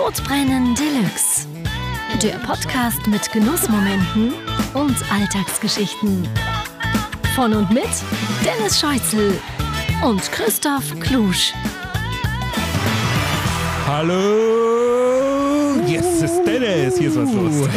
Sodbrennen Deluxe. Der Podcast mit Genussmomenten und Alltagsgeschichten. Von und mit Dennis Scheuzel und Christoph Klusch. Hallo! Yes, ist Dennis! Hier ist was los.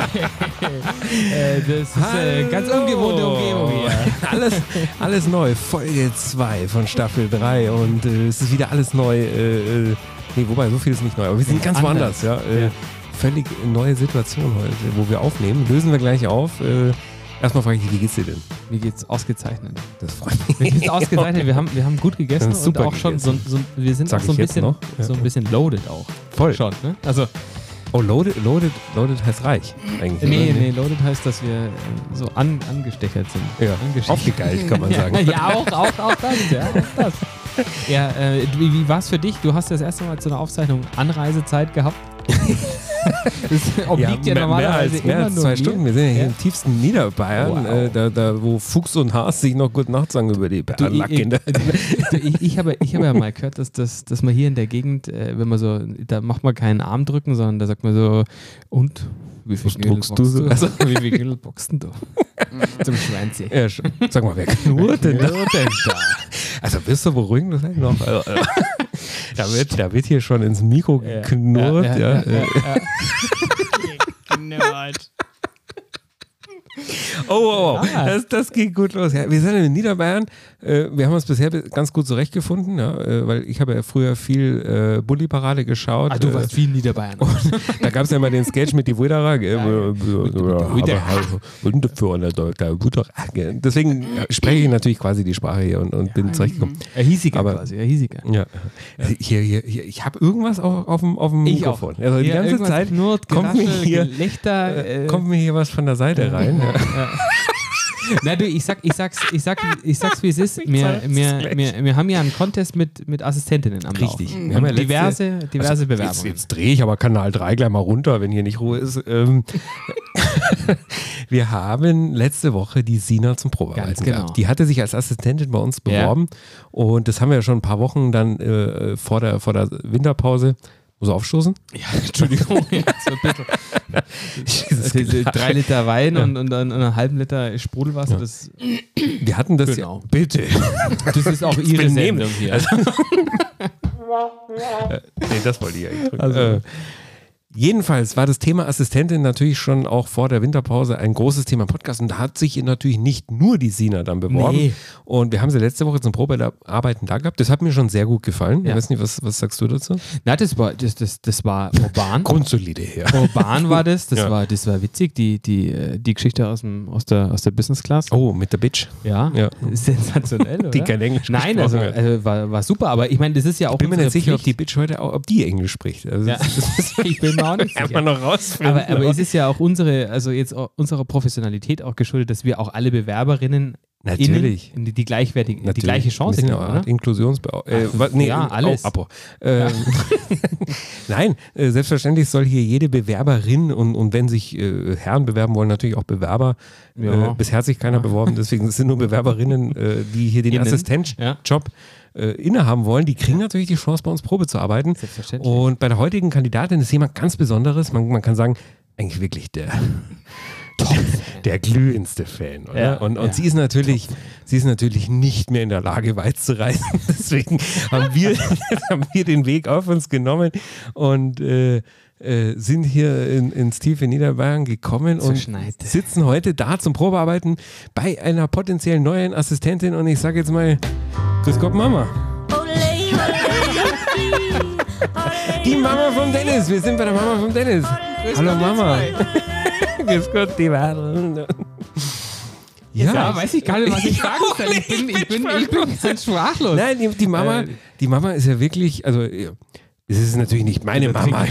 Das ist ganz ungewohnte Umgebung hier. Alles neu. Folge 2 von Staffel 3 und es ist wieder alles neu. Wobei, so viel ist nicht neu, aber wir sind ganz woanders. Ja? Völlig neue Situation heute, wo wir aufnehmen. Lösen wir gleich auf. Erstmal frage ich dich, wie geht's dir denn? Mir geht's ausgezeichnet. Das freut mich. Mir geht's ausgezeichnet. Wir haben gut gegessen und auch schon wir sind auch so ein bisschen loaded auch. Voll. Schon, ne? Also loaded heißt reich eigentlich. Nee, loaded heißt, dass wir so angestechert sind. Ja, aufgegeilt kann man sagen. Ja, auch das. Ja, auch das. Ja, wie war es für dich? Du hast das erste Mal zu einer Aufzeichnung Anreisezeit gehabt. Das obliegt ja normalerweise mehr als 2 Stunden. Wir sind ja hier im tiefsten Niederbayern, wow. Da wo Fuchs und Haas sich noch gut Nacht sagen über die Bärenlacken. Ich habe ja mal gehört, dass man hier in der Gegend, wenn man so, da macht man keinen Arm drücken, sondern da sagt man so, und wie viel druckst du so? Also, wie viel Knödel boxst du? Zum Schweinchen. Ja, sag mal, wer knurrt denn da? Also bist du beruhigend das noch? Da wird hier schon ins Mikro geknurrt. Ja. Geknurrt. Oh. Das geht gut los. Ja, wir sind in Niederbayern. Wir haben uns bisher ganz gut zurechtgefunden, weil ich habe ja früher viel Bulli-Parade geschaut. Du warst viel in Niederbayern. Da gab es ja mal den Sketch mit die Witterer. Deswegen spreche ich natürlich quasi die Sprache hier und bin zurechtgekommen. Hiesiger quasi, hiesiger. Ja. Hier, ich habe irgendwas auf dem Mikrofon. Also die ganze Zeit kommt mir hier was von der Seite rein. Na du, ich sag's wie es ist. Wir haben ja einen Contest mit Assistentinnen am Laufen. Richtig. Wir haben ja diverse Bewerbungen. Jetzt drehe ich aber Kanal 3 gleich mal runter, wenn hier nicht Ruhe ist. Wir haben letzte Woche die Sina zum Probearbeiten gehabt. Die hatte sich als Assistentin bei uns beworben und das haben wir ja schon ein paar Wochen dann vor der Winterpause. Muss er aufstoßen? Ja, Entschuldigung. So ein bisschen. 3 Liter Wein und dann einen halben Liter Sprudelwasser. Ja. Das wir hatten das genau. Ja. Bitte. Das ist auch Ihre Sendung hier. Nee, das wollte ich eigentlich drücken. Jedenfalls war das Thema Assistentin natürlich schon auch vor der Winterpause ein großes Thema im Podcast und da hat sich natürlich nicht nur die Sina dann beworben. Nee. Und wir haben sie letzte Woche zum Probearbeiten da gehabt. Das hat mir schon sehr gut gefallen. Ja. Ich weiß nicht, was sagst du dazu? Na, das war urban. Grundsolide her. Urban war das. Das war witzig. Die Geschichte aus der Business Class. Oh, mit der Bitch. Ja. Sensationell, oder? Die kein Englisch Nein, also war super. Aber ich meine, das ist ja auch ich bin mir nicht sicher, ob die Bitch heute ob die Englisch spricht. Also ich bin auch nicht sicher. Noch rausfinden. Aber es ist ja auch unserer Professionalität auch geschuldet, dass wir auch alle Bewerberinnen natürlich die gleiche Chance kriegen, oder? Alles. Nein, selbstverständlich soll hier jede Bewerberin und wenn sich Herren bewerben wollen, natürlich auch Bewerber. Bisher hat sich keiner beworben, deswegen sind nur Bewerberinnen, die hier den Assistenzjob innehaben wollen, die kriegen natürlich die Chance, bei uns Probe zu arbeiten. Selbstverständlich. Und bei der heutigen Kandidatin ist jemand ganz Besonderes. Man kann sagen, eigentlich wirklich der glühendste Fan. Oder? Ja, und sie ist natürlich nicht mehr in der Lage, weit zu reisen. Deswegen haben wir den Weg auf uns genommen und sind hier ins tiefe Niederbayern gekommen und sitzen heute da zum Probearbeiten bei einer potenziell neuen Assistentin und ich sage jetzt mal, grüß Gott Mama. Die Mama vom Dennis, wir sind bei der Mama vom Dennis. Hallo Mama. Grüß Gott, die Ware. Ja, weiß ich gar nicht, was ich sagen soll. Ich bin ganz sprachlos. Nein, die Mama ist ja wirklich, also es ist natürlich nicht meine Mama.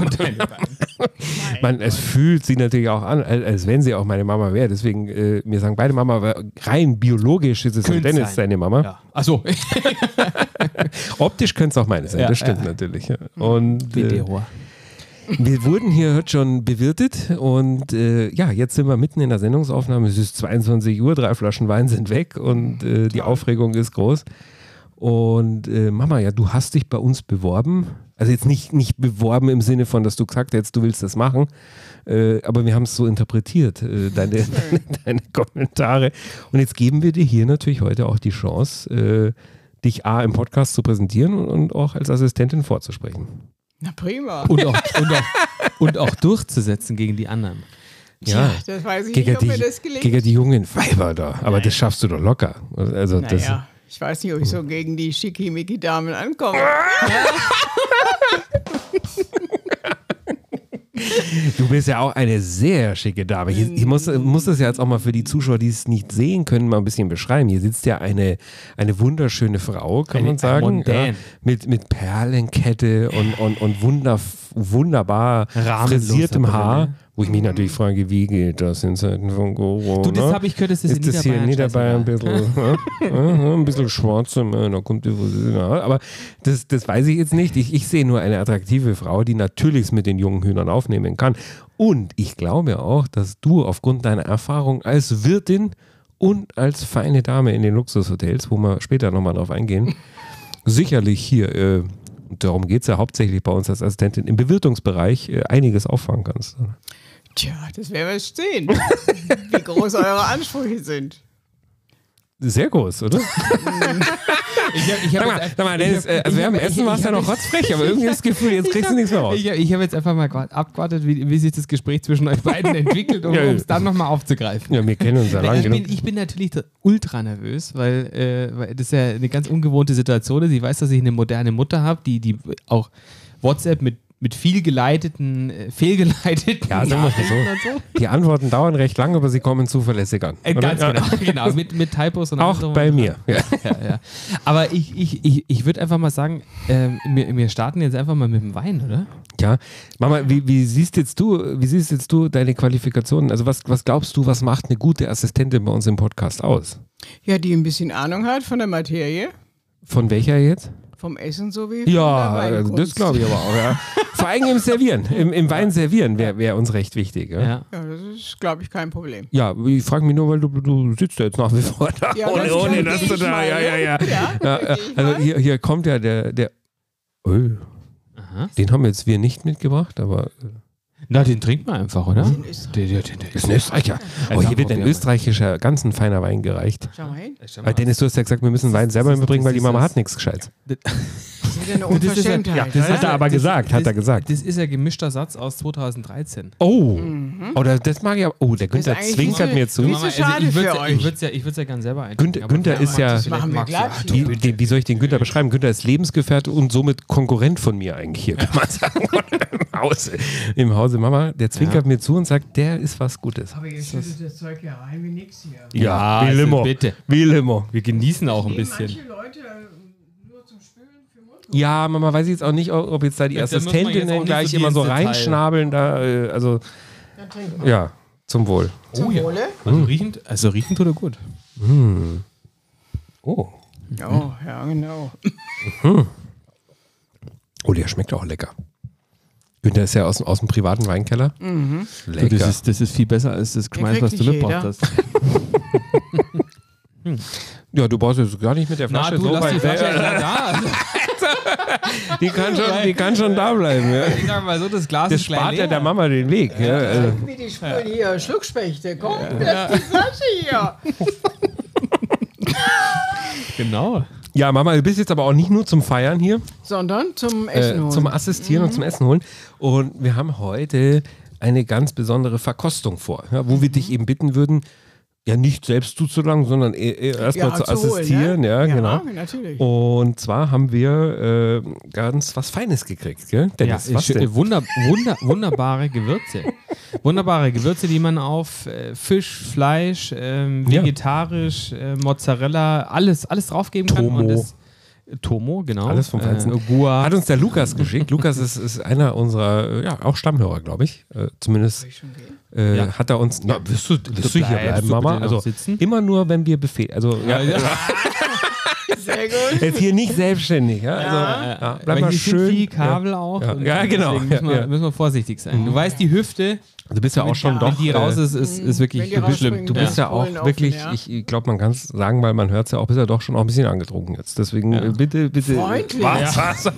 Es fühlt sich natürlich auch an, als wenn sie auch meine Mama wäre. Deswegen, mir sagen beide Mama, aber rein biologisch ist es Dennis seine Mama. Ja. Ach so. Optisch könnte es auch meine sein, das stimmt natürlich. Ja. Und wir wurden hier heute schon bewirtet und jetzt sind wir mitten in der Sendungsaufnahme. Es ist 22 Uhr, 3 Flaschen Wein sind weg und die Aufregung ist groß. Und Mama, ja, du hast dich bei uns beworben. Also jetzt nicht beworben im Sinne von, dass du gesagt hast, du willst das machen. Aber wir haben es so interpretiert, deine Kommentare. Und jetzt geben wir dir hier natürlich heute auch die Chance, dich im Podcast zu präsentieren und auch als Assistentin vorzusprechen. Na prima. Und auch durchzusetzen gegen die anderen. Ja, das weiß ich nicht, ob mir das gelingt. Gegen die jungen Weiber da. Aber das schaffst du doch locker. Also naja, ich weiß nicht, ob ich so gegen die Schickimicki-Damen ankomme. Du bist ja auch eine sehr schicke Dame. Ich muss das ja jetzt auch mal für die Zuschauer, die es nicht sehen können, mal ein bisschen beschreiben. Hier sitzt ja eine wunderschöne Frau, kann man sagen. Ja, mit Perlenkette und wunderbar frisiertem Haar. Wo ich mich natürlich frage, wie geht das in Zeiten von Corona? Du, das habe ich gehört, das ist hier in Niederbayern ein bisschen schwarze Männer, kommt aber das weiß ich jetzt nicht. Ich sehe nur eine attraktive Frau, die natürlich es mit den jungen Hühnern aufnehmen kann. Und ich glaube auch, dass du aufgrund deiner Erfahrung als Wirtin und als feine Dame in den Luxushotels, wo wir später nochmal drauf eingehen, sicherlich hier, darum geht es ja hauptsächlich bei uns als Assistentin, im Bewirtungsbereich einiges auffangen kannst. Tja, das werden wir jetzt sehen, wie groß eure Ansprüche sind. Sehr groß, oder? Sag mal, Dennis, also wir haben Essen, warst ja noch rotzfrech, aber irgendwie das Gefühl, jetzt kriegst du nichts mehr raus. Ich habe jetzt einfach mal abgewartet, wie sich das Gespräch zwischen euch beiden entwickelt, um es dann nochmal aufzugreifen. Ja, wir kennen uns ja lange genug. Ich bin natürlich ultra nervös, weil das ja eine ganz ungewohnte Situation ist. Ich weiß, dass ich eine moderne Mutter habe, die auch WhatsApp mit fehlgeleiteten ja, sagen wir mal so. Die Antworten dauern recht lang, aber sie kommen zuverlässig an. Ganz genau, mit Typos und auch bei mir. Ja. Ja. Aber ich würde einfach mal sagen, wir starten jetzt einfach mal mit dem Wein, oder? Ja, Mama, wie siehst jetzt du deine Qualifikationen? Also was glaubst du, was macht eine gute Assistentin bei uns im Podcast aus? Ja, die ein bisschen Ahnung hat von der Materie. Von welcher jetzt? Vom Essen so wie ja, das glaube ich aber auch. Ja. Vor allem im Servieren, im Wein servieren wäre uns recht wichtig. Ja, das ist, glaube ich, kein Problem. Ja, ich frage mich nur, weil du sitzt ja jetzt nach wie vor da, ja, ohne dass du da. Ja. Also hier kommt ja der den haben jetzt wir nicht mitgebracht, aber. Na, den trinkt man einfach, oder? Der ist ein Österreicher. Oh, hier wird ein österreichischer, ganz ein feiner Wein gereicht. Schau mal hin. Weil Dennis, du hast ja gesagt, wir müssen Wein selber mitbringen, weil die Mama hat nichts Gescheites. Das ist ja eine Unverschämtheit. Das hat er aber gesagt, Das ist ja gemischter Satz aus 2013. Oh, oder das mag ich aber. Oh, der Günther zwinkert mir zu. Mama, schade für euch. Ich würde es ja gerne selber einschenken. Günther ist ja. Das machen wir gleich. Wie soll ich den Günther beschreiben? Günther ist Lebensgefährte und somit Konkurrent von mir eigentlich hier, kann man sagen. Im Hause Mama, der zwinkert mir zu und sagt, der ist was Gutes. Aber ihr schüttet das Zeug ja rein wie nix hier. Ja, wie Limo. Bitte. Wie Limo. Wir genießen auch ein bisschen. Manche Leute nur zum Spülen für Mund. Ja, Mama, weiß ich jetzt auch nicht, ob jetzt da die Assistentinnen gleich immer so reinschnabeln. Also, Dann trinken wir. Ja, zum Wohl. Zum Wohle. Also riechend tut er gut. Oh. Oh, ja, genau. Oh, der schmeckt auch lecker. Günther ist ja aus dem privaten Weinkeller. Lecker. Du, das ist viel besser als das Geschmeiß, was du mitgebracht hast. Ja, du brauchst jetzt gar nicht mit der Flasche so weit weg. Die kann schon da bleiben. Ja. Ich sag mal so, das Glas Das ist klein spart ja leer. der Mama den Weg. Ja. Wie die Spuren hier, Schluckspechte. Komm, das ist die Flasche hier. Genau. Ja, Mama, du bist jetzt aber auch nicht nur zum Feiern hier, Sondern zum Essen holen. zum Assistieren und zum Essen holen. Und wir haben heute eine ganz besondere Verkostung vor, ja, wo wir dich eben bitten würden, ja nicht selbst zuzulangen, sondern erstmal zu assistieren. Holen, ne? Ja, genau. Natürlich. Und zwar haben wir ganz was Feines gekriegt, gell? Dennis, was denn? Wunderbare Gewürze. Wunderbare Gewürze, die man auf Fisch, Fleisch, vegetarisch, Mozzarella, alles draufgeben kann. Tomo. Und das, Tomo, genau. Alles vom Feinsten. Gua. Hat uns der Lukas geschickt. Lukas ist einer unserer, auch Stammhörer, glaube ich. Zumindest hat er uns. Na, wirst du hier bleiben, Mama? Also immer nur, wenn wir Befehl. Also, Sehr gut. Jetzt hier nicht selbstständig. Ja? Also, bleib mal schön. Viel Kabel auch. Ja, genau. Deswegen müssen wir vorsichtig sein. Du weißt, die Hüfte Du bist ja auch schon Wenn doch. die raus ist wirklich Wenn die schlimm. rausspringen, Du bist ja auch Polen wirklich, offen, ja. ich glaube, man kann es sagen, weil man hört es ja auch, bist ja doch schon auch ein bisschen angetrunken jetzt. Deswegen bitte. Freundlich. Was?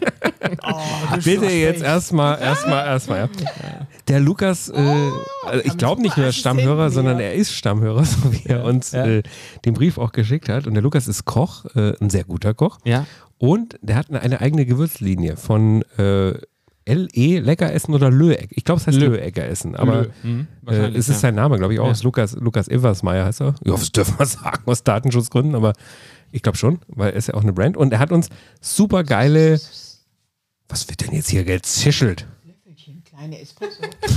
Bitte jetzt erstmal. Ja. Der Lukas, ich glaube nicht nur Stammhörer, sondern er ist Stammhörer, so wie er uns den Brief auch geschickt hat. Und der Lukas ist Koch, ein sehr guter Koch. Ja. Und der hat eine eigene Gewürzlinie von L.E. Leckeressen oder Löeck. Ich glaube, es heißt Löeckeressen, aber Wahrscheinlich, es ist sein Name, glaube ich auch. Ja. Ist Lukas Eversmeier heißt er. Ich hoffe, das dürfen wir sagen, aus Datenschutzgründen, aber ich glaube schon, weil er ist ja auch eine Brand. Und er hat uns super geile, was wird denn jetzt hier gezischelt? Kleine Espresso.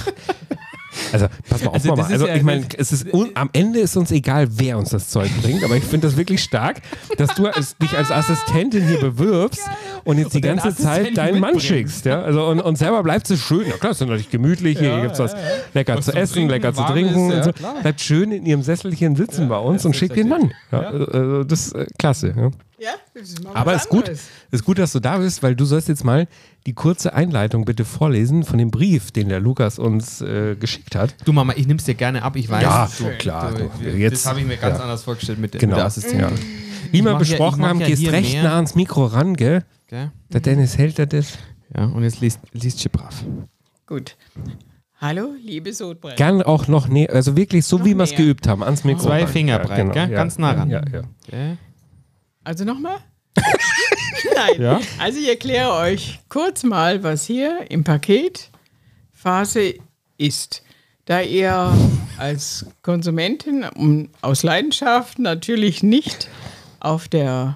Also, pass mal auf, Also, Mama. das ist Also, ja- ich meine, am Ende ist uns egal, wer uns das Zeug bringt, aber ich finde das wirklich stark, dass du dich als Assistentin hier bewirbst und jetzt die deinen ganze Zeit Assistenten deinen Mann mitbringst. schickst. Ja? Also, und selber bleibt es schön. Ja, klar, ist natürlich gemütlich. Hier gibt es was lecker zu zum essen, Trinken, lecker zu warmes, trinken. ja, und so. klar. Bleibt schön in ihrem Sesselchen sitzen bei uns und schickt den Mann. Ja, also, das ist klasse. Ja. Ja, das ist mal Aber was ist gut, anderes. ist gut, dass du da bist, weil du sollst jetzt mal die kurze Einleitung bitte vorlesen von dem Brief, den der Lukas uns geschickt hat. Du Mama, ich nehm's dir gerne ab, ich weiß. Ja, du, klar, du, das jetzt- habe ich mir ganz ja. anders vorgestellt mit Genau. der Assistentin. Wie wir mach ja- besprochen ich mach haben, ja gehst hier recht mehr. nah ans Mikro ran, gell? Gell? Der Dennis hält das. Ja, und jetzt liest sie brav. Gut. Hallo, liebe Sodbrennen. Gern auch noch näher, also wirklich so, wie wir es näher. geübt haben, ans Mikro. 2 ran. Finger breit, genau, gell? Ganz nah ran. Ja, ja. Gell? Also nochmal? Nein. Ja? Also ich erkläre euch kurz mal, was hier im Paket Phase ist. Da ihr als Konsumentin aus Leidenschaft natürlich nicht auf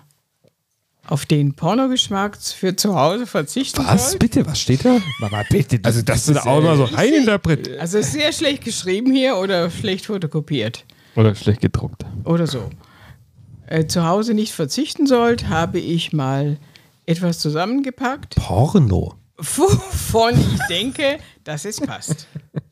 den Pornogeschmack für zu Hause verzichten Was? wollt. Bitte, was steht da? Mama, bitte. Also, dass du da auch mal so reininterpretierst. Also ist sehr schlecht geschrieben hier oder schlecht fotokopiert. Oder schlecht gedruckt. Oder so. Zu Hause nicht verzichten sollt, habe ich mal etwas zusammengepackt, Porno. wovon ich denke, dass es passt.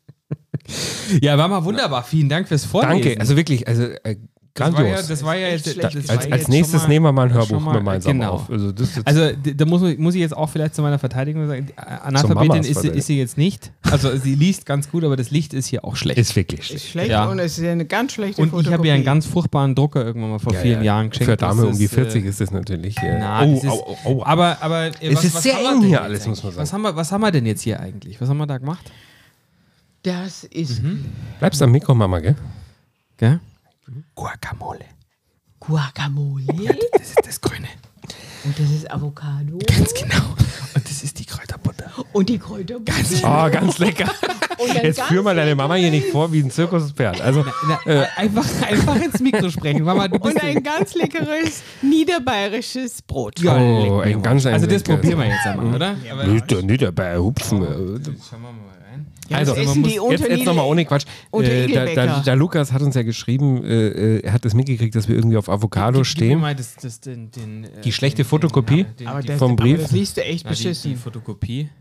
Ja, war mal wunderbar. Vielen Dank fürs Vorlesen. Danke, also wirklich, also grandios. Das war ja jetzt. Echt schlecht. das war als jetzt nächstes schon nehmen wir mal ein schon Hörbuch mal- gemeinsam genau. auf. Also, das ist jetzt Also da muss ich jetzt auch vielleicht zu meiner Verteidigung sagen, Analphabetin Mamas ist Verteidigung. sie jetzt nicht. Also sie liest ganz gut, aber das Licht ist hier auch schlecht. ist wirklich Ist schlecht. schlecht Ja. und es ist eine ganz schlechte Und Fotokopie. ich habe ja einen ganz furchtbaren Drucker irgendwann mal vor vielen Jahren geschenkt. Für Dame Das um die ist, 40 ist das natürlich. Na, das ist, Aber Es ist sehr haben wir eng denn hier jetzt alles, muss man eigentlich? sagen. Was haben wir denn jetzt hier eigentlich? Was haben wir da gemacht? Das ist Bleibst am Mikro, Mama, gell? Gell? Guacamole. Guacamole Das ist das Grüne. und das ist Avocado Ganz genau. Und das ist die Kräuterbutter. und die Kräuterbutter. Oh, ganz lecker. Und dann Jetzt ganz führ mal deine Mama hier nicht vor wie ein Zirkuspferd. Also, Einfach ins Mikro sprechen. Mama, du bist Und ein ganz leckeres niederbayerisches Brot. Ja, oh, leck ein mich ganz Also das leckeres. probieren wir jetzt einmal, oder? Aber nicht, nicht dabei hupfen. schauen wir mal rein. Also, das essen die jetzt nochmal ohne Quatsch. unter Der Igelbäcker. Lukas hat uns ja geschrieben, er hat das mitgekriegt, dass wir irgendwie auf Avocado Gib mir stehen. mal Die schlechte Fotokopie? Aber vom Brief? das liest du echt Die beschissen. Fotokopie.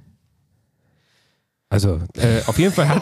Also, auf jeden Fall hat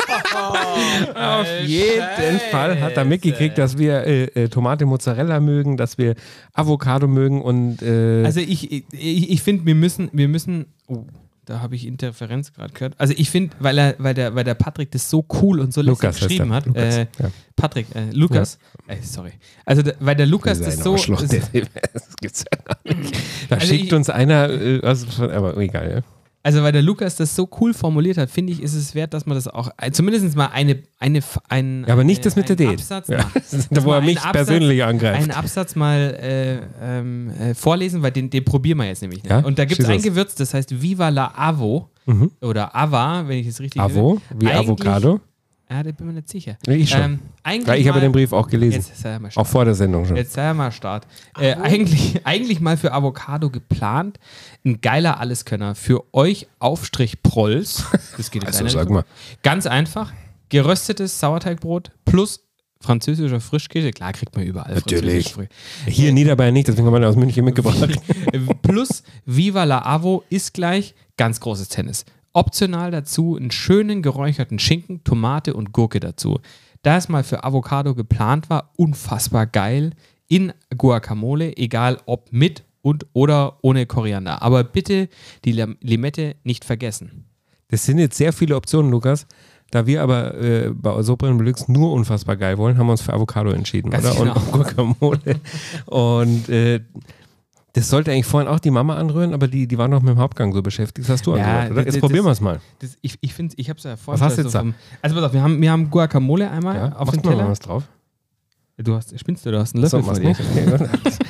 er mitgekriegt, dass wir Tomate Mozzarella mögen, dass wir Avocado mögen und Also ich finde, wir müssen. Oh, da habe ich Interferenz gerade gehört. Also ich finde, weil der Patrick das so cool und so lässig Lukas heißt geschrieben er. hat. Lukas, ja. Patrick, Lukas. Sorry. Also weil der Lukas das so. das gibt's ja gar nicht. Da Also schickt ich- uns einer, aber egal, ja. Also weil der Lukas das so cool formuliert hat, finde ich, ist es wert, dass man das auch zumindest mal ein Ja, aber nicht das mit der Date. Absatz, Ja. na, Da, wo er einen mich Absatz- persönlich angreift. einen Absatz mal vorlesen, weil den probieren wir jetzt nämlich. Ne? Ja, Und da gibt es schieß ein los. Gewürz, das heißt Viva la Avo oder Ava, wenn ich es richtig Avo, wie Eigentlich- Avocado. Ja, da bin mir nicht sicher. Ich schon. Eigentlich Weil ich habe mal- den Brief auch gelesen. Jetzt sei mal Auch Start. vor der Sendung schon. Jetzt sei mal Start. Eigentlich mal für Avocado geplant. Ein geiler Alleskönner. Für euch Aufstrich Prolls. Das geht in Also deine sag Richtung. mal. Ganz einfach. Geröstetes Sauerteigbrot plus französischer Frischkäse. Klar, kriegt man überall. Natürlich. französischen Hier in Niederbayern nicht, deswegen haben wir den aus München mitgebracht. Plus Viva la Avo ist gleich ganz großes Tennis. Optional dazu einen schönen geräucherten Schinken, Tomate und Gurke dazu. Da es mal für Avocado geplant war, unfassbar geil. In Guacamole, egal ob mit und oder ohne Koriander. Aber bitte die Limette nicht vergessen. Das sind jetzt sehr viele Optionen, Lukas. Da wir aber bei Sodbrennen Deluxe nur unfassbar geil wollen, haben wir uns für Avocado entschieden, Ganz oder? genau. Und Guacamole. Und das sollte eigentlich vorhin auch die Mama anrühren, aber die war noch mit dem Hauptgang so beschäftigt. Das hast du Ja, angerührt, oder? Jetzt probieren wir es mal. Ich finde, ich habe es ja vorhin. Was hast du jetzt da? Also pass auf, wir haben Guacamole einmal Ja, auf mach dem mal Teller. was drauf. Spinnst du, du hast einen Löffel vor machst dir. nicht. Okay,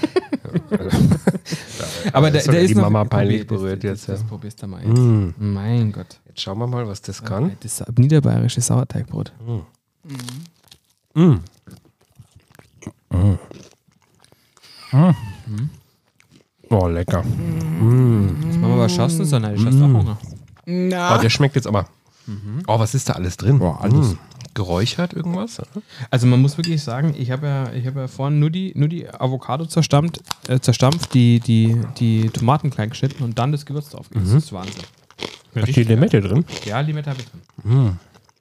Aber das da hat ja ist die noch, Mama peinlich probier- berührt jetzt. Das Ja. probierst du mal jetzt. Mein Gott. Jetzt schauen wir mal, was das kann. Das niederbayerische Sauerteigbrot. Oh, lecker. Jetzt machen wir was schaust du so neidisch? Hast du auch Hunger? Na, Oh, der schmeckt jetzt aber. Oh, was ist da alles drin? Boah, alles. Geräuchert irgendwas? Oder? Also man muss wirklich sagen, ich habe ja vorhin nur die Avocado zerstampft, die Tomaten klein geschnitten und dann das Gewürz drauf. Das ist Wahnsinn. Da steht Limette drin. Ja, Limette habe ich drin.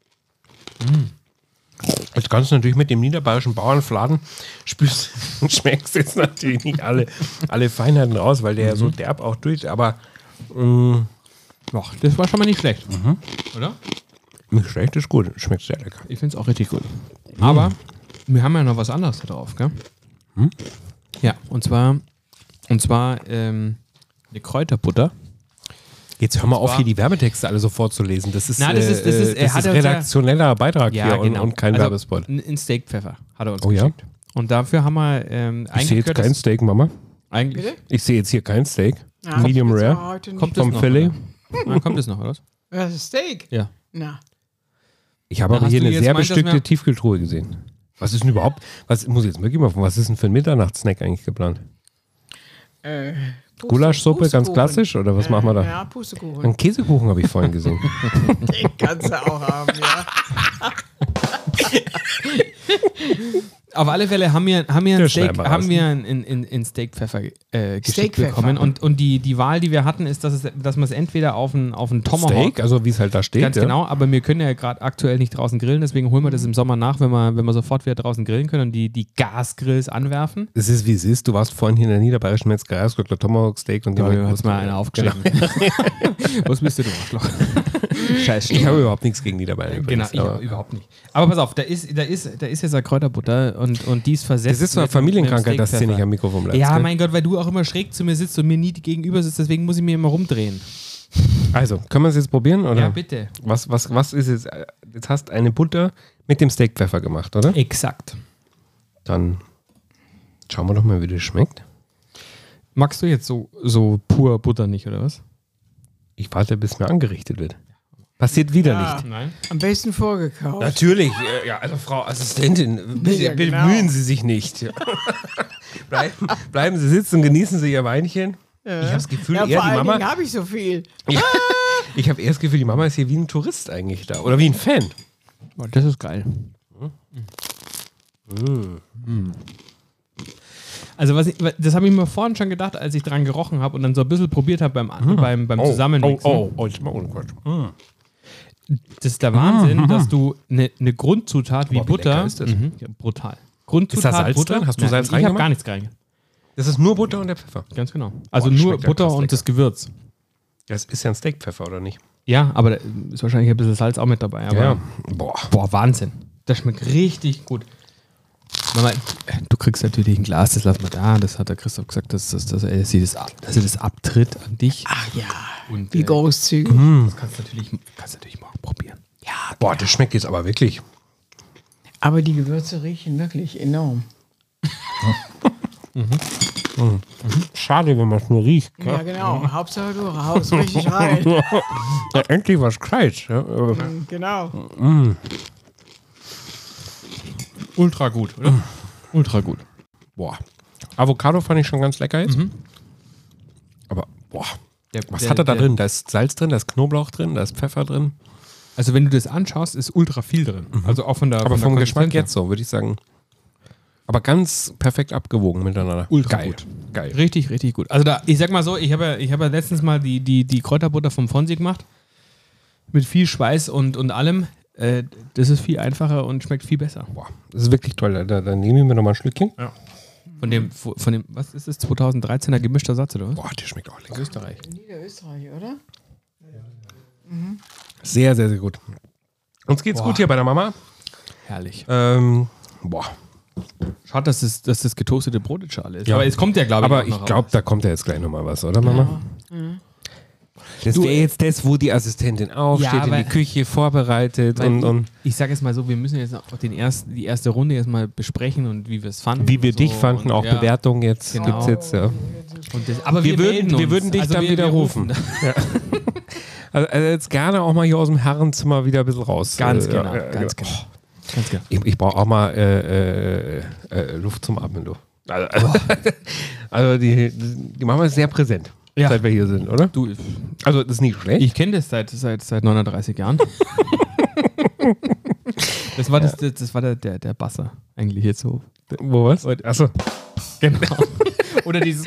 Das Ganze natürlich mit dem niederbayerischen Bauernfladen spürst und schmeckst jetzt natürlich nicht alle Feinheiten raus, weil der ja so derb auch durch, aber Doch, das war schon mal nicht schlecht. Oder? nicht schlecht, ist gut. Schmeckt sehr lecker. Ich finde es auch richtig gut. Aber wir haben ja noch was anderes da drauf, gell? Ja, und zwar eine Kräuterbutter. Jetzt hör mal auf, hier die Werbetexte alle so vorzulesen. Das ist, Nein, das ist- er hat uns ja- redaktioneller Beitrag hier und kein Also, Werbespot. Ein Steakpfeffer hat er uns Oh ja? geschickt. Und dafür haben wir Ich sehe jetzt eingeführt, kein Steak, Mama. eigentlich bitte? Ich sehe jetzt hier kein Steak. Ja, Medium das Rare. war heute nicht. Kommt das Vom noch, Filet. oder? Kommt es noch, oder? Das ist Steak? Ja. Na, Ich habe Na, aber hast hier du eine jetzt sehr meint, dass bestückte wir- Tiefkühltruhe gesehen. Was ist denn überhaupt, was muss ich jetzt wirklich mal, was ist denn für ein Mitternachtssnack eigentlich geplant? Gulaschsuppe, ganz Pustekuchen. klassisch, oder was machen wir da? Ja, Pustekuchen. Einen Käsekuchen habe ich vorhin gesehen. Den kannst du auch haben, ja. Auf alle Fälle haben wir ein Der Steak, Scheinbar haben raus. wir in Steakpfeffer geschickt Steakpfeffer. bekommen. Und die Wahl, die wir hatten, ist, dass man es entweder auf einen Tomahawk, Steak, also wie es halt da steht. ganz ja. genau, aber wir können ja gerade aktuell nicht draußen grillen, deswegen holen wir das im Sommer nach, wenn wir sofort wieder draußen grillen können und die Gasgrills anwerfen. Es ist wie es ist. Du warst vorhin hier in der niederbayerischen Metzgerei, hast gesagt, Tomahawk Steak und Ja, die du hast mal einer aufgeschrieben. Was bist du, Arschloch? Scheiß Ich habe überhaupt nichts gegen Niederbayern Genau, übrigens. ich aber überhaupt nicht. Aber pass auf, da ist jetzt eine Kräuterbutter und die ist versetzt. das ist so eine mit Familienkrankheit, dem dass du nicht Steakpfeffer. am Mikrofon bleibst. Ja, gell? mein Gott, weil du auch immer schräg zu mir sitzt und mir nie gegenüber sitzt, deswegen muss ich mir immer rumdrehen. Also, können wir es jetzt probieren? Oder? Ja, bitte. Was ist jetzt? Jetzt hast du eine Butter mit dem Steakpfeffer gemacht, oder? Exakt. Dann schauen wir doch mal, wie das schmeckt. Magst du jetzt so pur Butter nicht, oder was? Ich warte, bis mir angerichtet wird. Passiert wieder Ja. nicht. Nein. Am besten vorgekauft. Natürlich, ja, also Frau Assistentin, Ja, genau. bemühen Sie sich nicht. Bleiben Sie sitzen und genießen Sie Ihr Weinchen. Ich habe das Gefühl, Ja, eher vor die allen Dingen Mama. habe ich so viel. Ich habe eher das Gefühl, die Mama ist hier wie ein Tourist eigentlich da. Oder wie ein Fan. Oh, das ist geil. Also das habe ich mir vorhin schon gedacht, als ich dran gerochen habe und dann so ein bisschen probiert habe beim Zusammenmixen. Jetzt mal ohne Quatsch. Das ist der Wahnsinn, dass du eine Grundzutat wie Boah, wie lecker Butter. ist das? Ja, brutal. Grundzutat Ist da Salz Butter. drin? Hast du Nein, Salz Ich habe reingemacht? gar nichts reingemacht. Das ist nur Butter und der Pfeffer. Ganz genau. Also das nur schmeckt ja Butter krass und lecker. das Gewürz. Das ist ja ein Steakpfeffer, oder nicht? Ja, aber da ist wahrscheinlich ein bisschen Salz auch mit dabei. Aber Boah. Boah, Wahnsinn. Das schmeckt richtig gut. Mama, du kriegst natürlich ein Glas, das lassen wir da. Das hat der Christoph gesagt, dass sie das abtritt an dich. Ach ja, Und, wie großzügig. das kannst du natürlich morgen probieren. Boah, das schmeckt jetzt aber wirklich. Aber die Gewürze riechen wirklich enorm. Schade, wenn man es nur riecht. gell? Ja, genau. Hauptsache du haust richtig rein. Ja, endlich was Gescheites. Ja. Genau. Ultra gut, oder? Ultra gut. Boah. Avocado fand ich schon ganz lecker jetzt. Aber, boah. Was hat er da drin? Da ist Salz drin, da ist Knoblauch drin, da ist Pfeffer drin. Also wenn du das anschaust, ist ultra viel drin. Also auch von der Aber von der vom Geschmack Konsistenz her. jetzt so, würde ich sagen. Aber ganz perfekt abgewogen miteinander. Ultra Geil. gut. Geil. Richtig, richtig gut. Also ich sag mal so, ich habe ja letztens mal die Kräuterbutter vom Fonsi gemacht. Mit viel Schweiß und allem. Das ist viel einfacher und schmeckt viel besser. Boah, das ist wirklich toll. Da nehme ich mir noch mal ein Schlückchen. Von dem, was ist das, 2013er gemischter Satz, oder was? Boah, der schmeckt auch lecker. Österreich. Niederösterreich, oder? Sehr, sehr, sehr gut. Uns geht's gut hier bei der Mama. Herrlich. Boah. Schade, dass das getoastete Brot jetzt schade ist. Ja. Aber es kommt ja, glaube ich, Aber auch noch ich glaube, da kommt ja jetzt gleich nochmal was, oder Mama? Das wäre jetzt das, wo die Assistentin aufsteht, Ja, in die aber- Küche vorbereitet und Ich sage jetzt mal so, wir müssen jetzt auch die erste Runde jetzt mal besprechen und wie wir es fanden. wie wir und so. dich fanden, und, auch ja. Bewertungen jetzt Genau. gibt's jetzt, ja. Und das, aber Wir würden- melden wir uns. würden dich dann wieder rufen. Also jetzt gerne auch mal hier aus dem Herrenzimmer wieder ein bisschen raus. Ganz genau, ja, ganz genau. Ganz genau. Ich brauche auch mal Luft zum Atmen, du. Also die Mama ist sehr präsent, Ja. seit wir hier sind, oder? Du, Also das ist nicht schlecht. ich kenne das seit 39 Jahren. Das war, das war der Basser eigentlich jetzt so. Wo was? Achso. Genau. Oder dieses.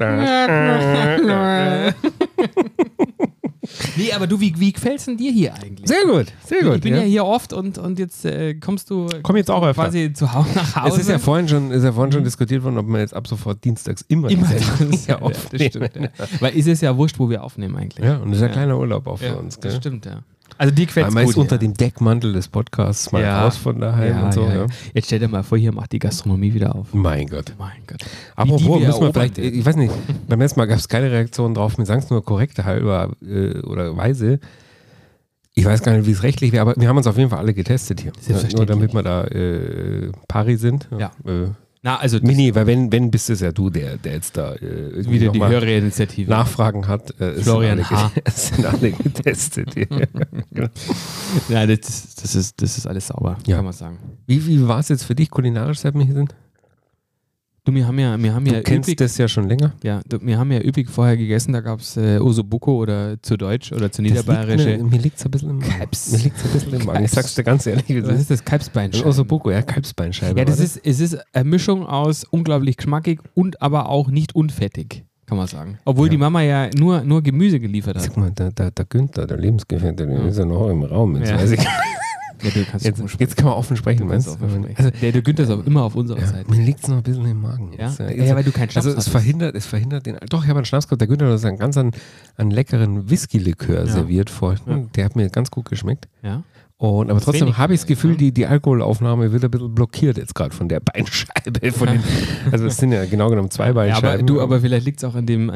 Nee, aber du, wie gefällt es denn dir hier eigentlich? Sehr gut, sehr gut. Ich bin ja hier oft und jetzt kommst du Komm jetzt auch öfter. quasi nach Hause. Es ist ja vorhin schon diskutiert worden, ob man jetzt ab sofort dienstags immer immer die Sendung das, hier ja, aufnehmen. das stimmt. Ja. Weil ist es ja wurscht, wo wir aufnehmen eigentlich. Ja, und das ist ein Ja. kleiner Urlaub auch für Ja, uns. das Gell? stimmt, ja. Also dir gefällt Weil es man gut. ist unter ja. dem Deckmantel des Podcasts mal Ja. raus von daheim und so. Ja. Jetzt stell dir mal vor, hier macht die Gastronomie wieder auf. Mein Gott. Mein Gott. Apropos, wir müssen wir erobern vielleicht, werden. ich weiß nicht, beim letzten Mal gab es keine Reaktion drauf, mir sagen es nur korrekte halber oder weise. Ich weiß gar nicht, wie es rechtlich wäre, aber wir haben uns auf jeden Fall alle getestet hier. Selbstverständlich. Nur damit wir da pari sind. Ja. Äh, Na, also Mini, weil wenn bist es ja du, der jetzt da irgendwie wieder noch die mal höhere Initiative. Nachfragen hat. Es Florian sind alle, H. Es sind alle getestet hier. Ja, das ist alles sauber, Ja. kann man sagen. Wie war es jetzt für dich kulinarisch, seit wir hier sind? Du, wir haben ja Du kennst üppig, das ja schon länger. ja, wir haben ja üppig vorher gegessen, da gab es Osobuco oder zu Deutsch oder zu Niederbayerische. Mir liegt es ein bisschen im Magen. Kalbs. Mir liegt's ein bisschen im Magen. Ich sag's dir ganz ehrlich, wie es Was ist. ist das? Kalbsbeinscheiben. Ossobuco, ja, Kalbsbeinscheibe. Ja, war es ist eine Mischung aus unglaublich geschmackig und aber auch nicht unfettig, kann man sagen. Obwohl die Mama ja nur Gemüse geliefert hat. Sag mal, der Günther, der Lebensgefährte, der ist ja noch im Raum. Jetzt, Ja. weiß ich, Ja, du kannst jetzt kann man offen sprechen, meinst du? Also, der Günther ist auch immer auf unserer Ja, Seite. mir liegt es noch ein bisschen im Magen. Ja? Jetzt. Ja, weil du keinen Schnaps Also es hattest. verhindert den. Doch, ich habe einen Schnaps gehabt. Der Günther hat uns einen leckeren Whisky-Likör serviert vorhin. Ja. Der hat mir ganz gut geschmeckt. Ja? Aber trotzdem wenig habe ich das vielleicht, Gefühl, die Alkoholaufnahme wird ein bisschen blockiert jetzt gerade von der Beinscheibe. Also es sind ja genau genommen zwei Ja, Beinscheiben. aber vielleicht liegt es auch an dem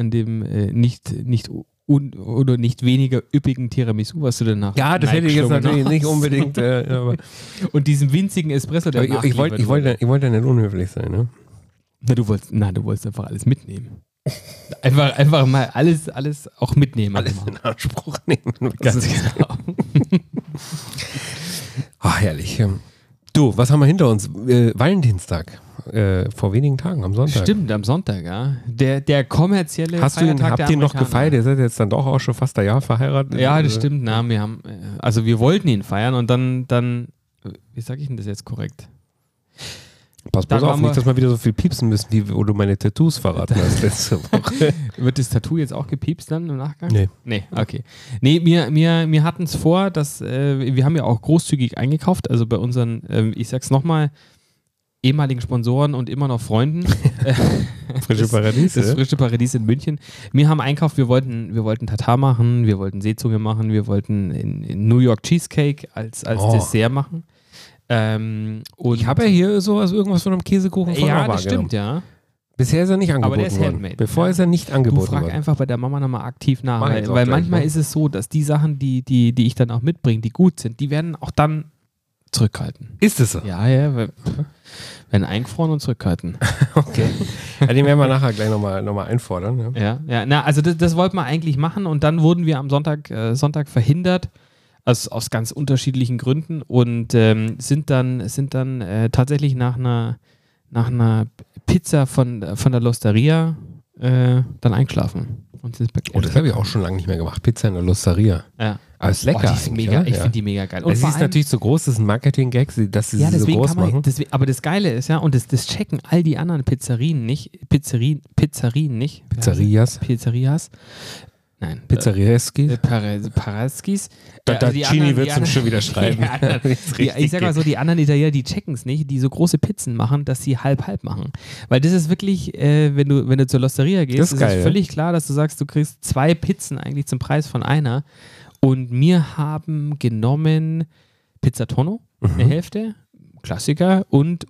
oder nicht weniger üppigen Tiramisu, was du danach ja, das hätte ich jetzt reingeschlungen natürlich hast. nicht unbedingt. Aber Und diesem winzigen Espresso, der ich wollte ja nicht unhöflich sein. Ne? du wolltest einfach alles mitnehmen. Einfach mal alles auch mitnehmen. Alles in Anspruch nehmen. Ganz genau. Ach, herrlich. Du, was haben wir hinter uns? Valentinstag. Vor wenigen Tagen, am Sonntag. Stimmt, am Sonntag, ja. Der kommerzielle Habt ihr ihn noch gefeiert? Ihr seid jetzt dann doch auch schon fast ein Jahr verheiratet. Ja, das stimmt. Na, wir wollten ihn feiern und dann wie sage ich denn das jetzt korrekt? Pass bloß Dann auf, waren wir- nicht, dass wir wieder so viel piepsen müssen, wo du meine Tattoos verraten hast letzte Woche. Wird das Tattoo jetzt auch gepiepst dann im Nachgang? Nee. Nee, okay. Nee, wir hatten es vor, dass wir haben ja auch großzügig eingekauft, also bei unseren, ich sag's nochmal, ehemaligen Sponsoren und immer noch Freunden. Frische Paradies. Das ja? frische Paradies in München. Wir haben einkauft, wir wollten Tatar machen, wir wollten Seezunge machen, wir wollten in New York Cheesecake als Oh. Dessert machen. Und Ich habe ja hier sowas, irgendwas von einem Käsekuchen von ja, Nova das stimmt, genommen. ja. Bisher ist er nicht angeboten der ist worden. handmade, Bevor ja. ist er nicht Du angeboten frag worden. einfach bei der Mama nochmal aktiv nach, Mach ich weil jetzt auch gleich, manchmal ne? ist es so, dass die Sachen, die ich dann auch mitbringe, die gut sind, die werden auch dann zurückhalten. Ist es so? Ja, werden eingefroren und zurückhalten. Okay. Ja, den werden wir nachher gleich nochmal einfordern. Ja. Ja, na, also das wollten wir eigentlich machen und dann wurden wir am Sonntag verhindert, aus ganz unterschiedlichen Gründen und sind dann tatsächlich nach einer Pizza von der Losteria dann eingeschlafen. Und sind Oh, das habe ich auch schon lange nicht mehr gemacht. Pizza in der Losteria. ja. Aber ist lecker. Oh, die ist eigentlich, mega, oder? ich Ja. finde die mega geil. Und Es vor ist allem- natürlich so groß, das ist ein Marketing-Gag, dass sie ja, sie so deswegen groß kann man, machen. aber das Geile ist ja, und das checken all die anderen Pizzerien nicht, Pizzerien nicht. Pizzerias. Pizzerias. Nein. Pizzerieski. Paraskis. Die Gini wird es schon wieder schreiben. Ich sag mal so, die anderen Italiener, die checken es nicht, die so große Pizzen machen, dass sie halb-halb machen. Weil das ist wirklich, wenn du zur Losteria gehst, Das ist geil, es völlig klar, dass du sagst, du kriegst 2 Pizzen eigentlich zum Preis von einer. Und wir haben genommen Pizza Tonno, eine Hälfte, Klassiker und